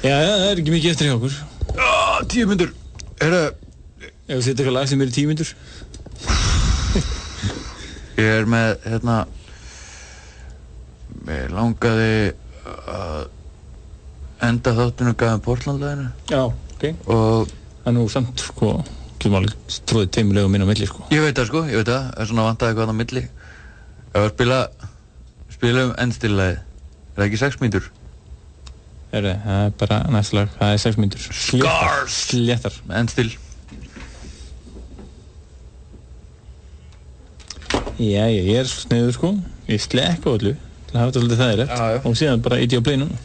Já, það ekki mikið eftir hjá okkur. 10 mínútur. Ef þú setja eitthvað lag sem í 10 mínútur. Ég með, mér langaði að enda þáttinu gafum Portland-laginu. Já, ok. Og það nú samt, sko, getum alveg tróðið 2 lögum inn á milli, sko. Ég veit það, sko, það er svona vantaði eitthvað á milli. Ef að spila endstillagið, það ekki 6 mínútur? Það er bara næsta lag, það 6 mínútur. Scars! Sléttar. Endstill. Já, ég sniður, sko. Ég slekka á öllu, til að hafa þetta svolítið þægilegt. Og síðan bara íti á play núna.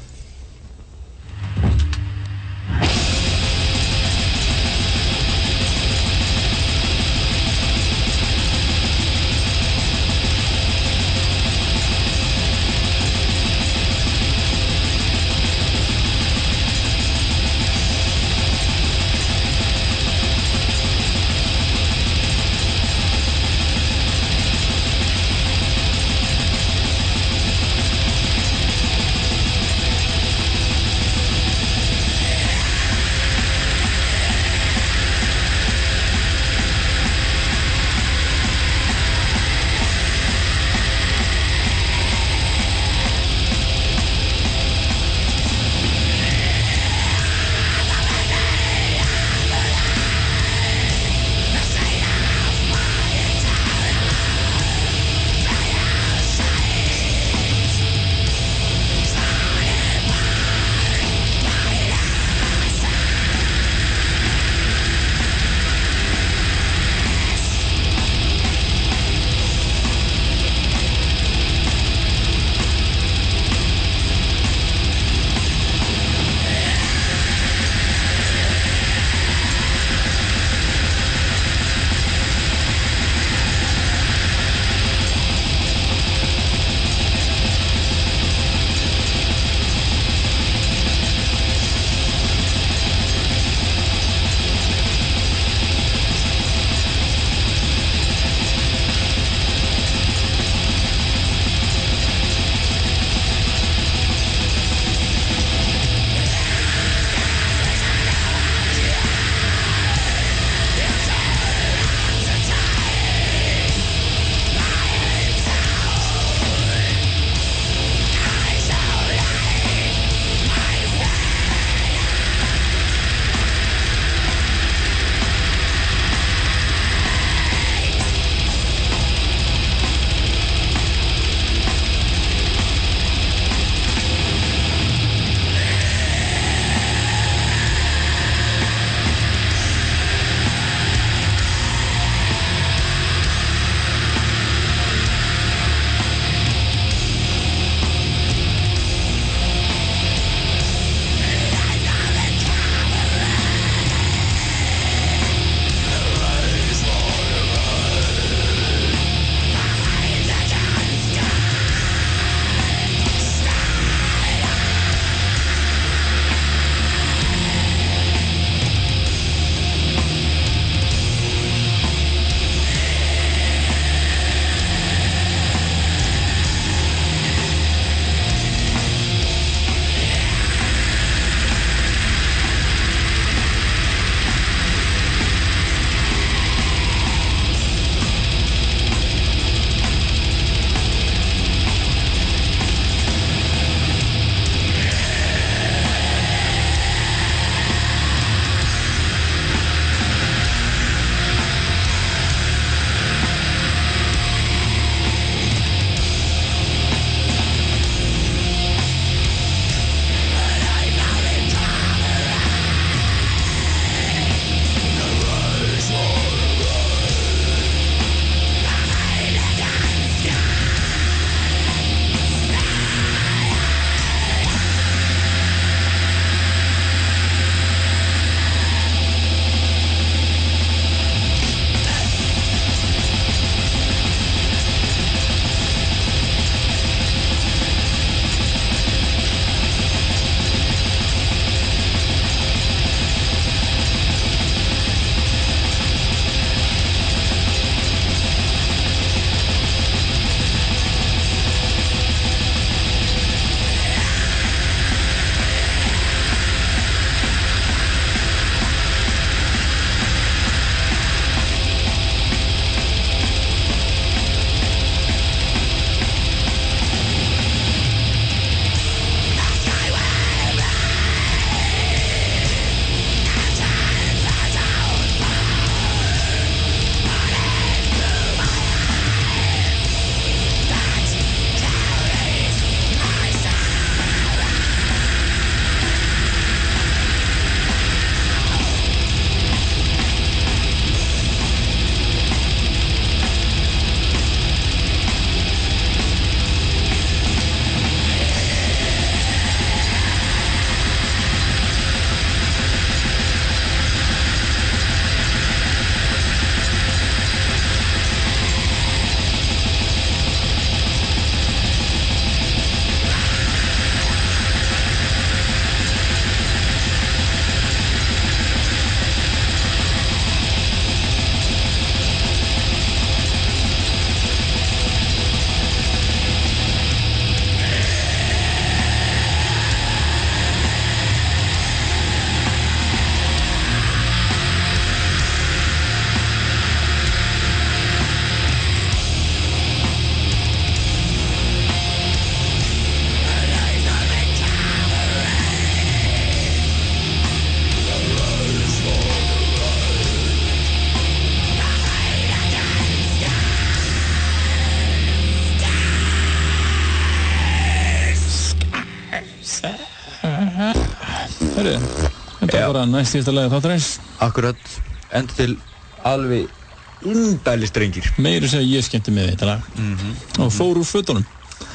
Herru, þetta var bara næst síðasta lagi þáttarins. Akkurat, endur til alveg indæli strengir. Meira segja ég skemmti með þetta lag. Og fór úr fötunum.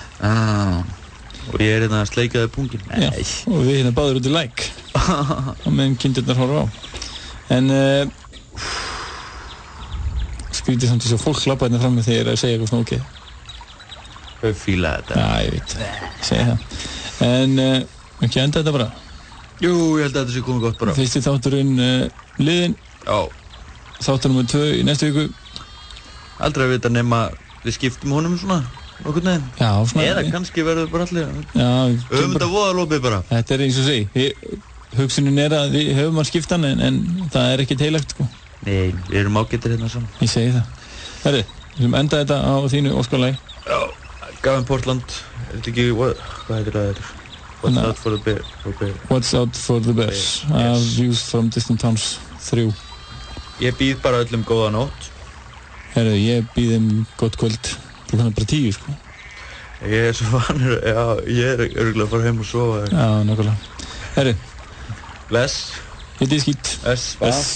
Og ég hérna sleikaði pungin. Já, og við hérna báður út í læk. Og meðan kindurnar horfa á. En skrítið samt þess að fólk klappa hérna fram með þegar að segja eitthvað svona ógeð. Þau fíla þetta. Já, ég veit, segja það. En ekki enda þetta bara? Jú, ég held að þetta sé komið gott bara. Fyrsti þátturinn liðinn. Já. Þáttur nummer 2 í næstu viku. Aldrei að vita nema við skiptum honum svona okkur neginn. Já, svona. Eða kannski verður bara allir. Já. Höfum þetta voðalopið bara. Þetta eins og segi. Hugsunin að við höfum að skipta hann en það ekkert heilagt sko. Nei, við erum ágættir hérna saman. Ég segi það. Herri, við höfum endað þetta á þínu Óskarlagi. Já, Gavin Portland. Er þetta ekki, hvað heitir það þetta? What's out for the bear? What's out for the bears? Yes. Views from distant towns 3. Ég býð bara öllum góða nótt. Herri, ég býð þeim gott kvöld. Klukkan bara 10 sko. Ég svo vanur, já, ég örugglega að fara heim og sofa. Já, nákvæmlega. Herri. Bless. Hitt í skýt. Bless.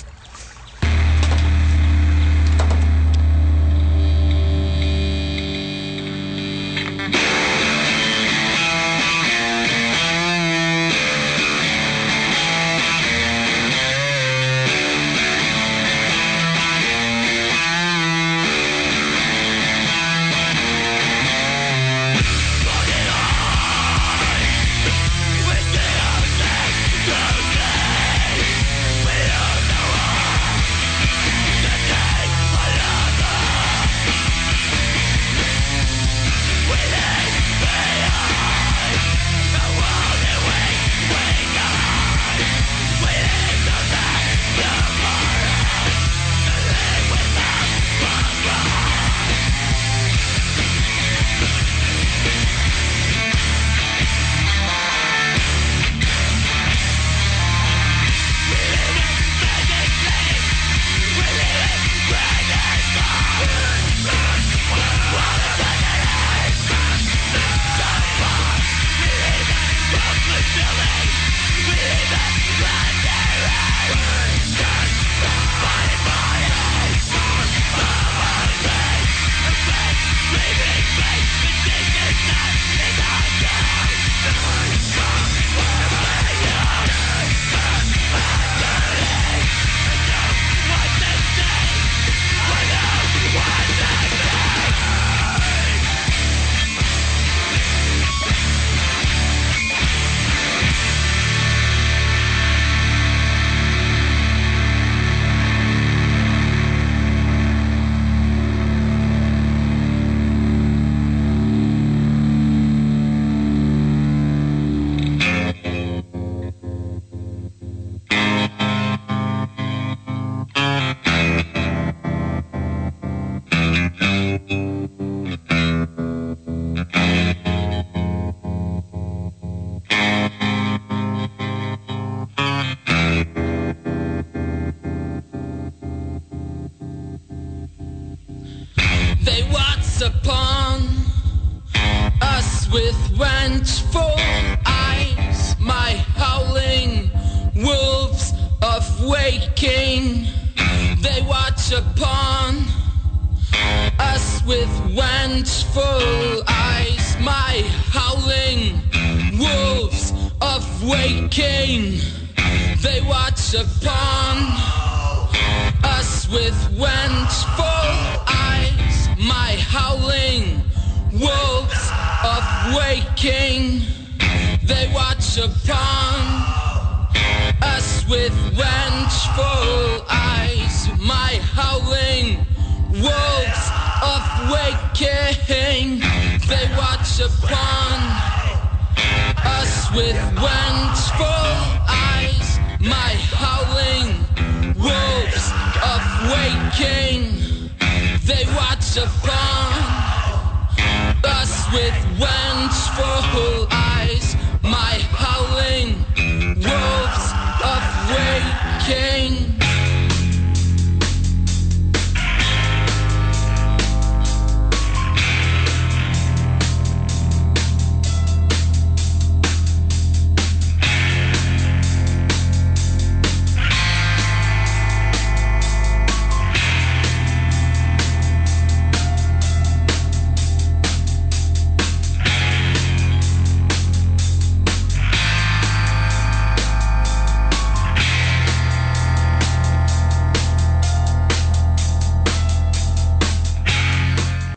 My howling wolves of waking.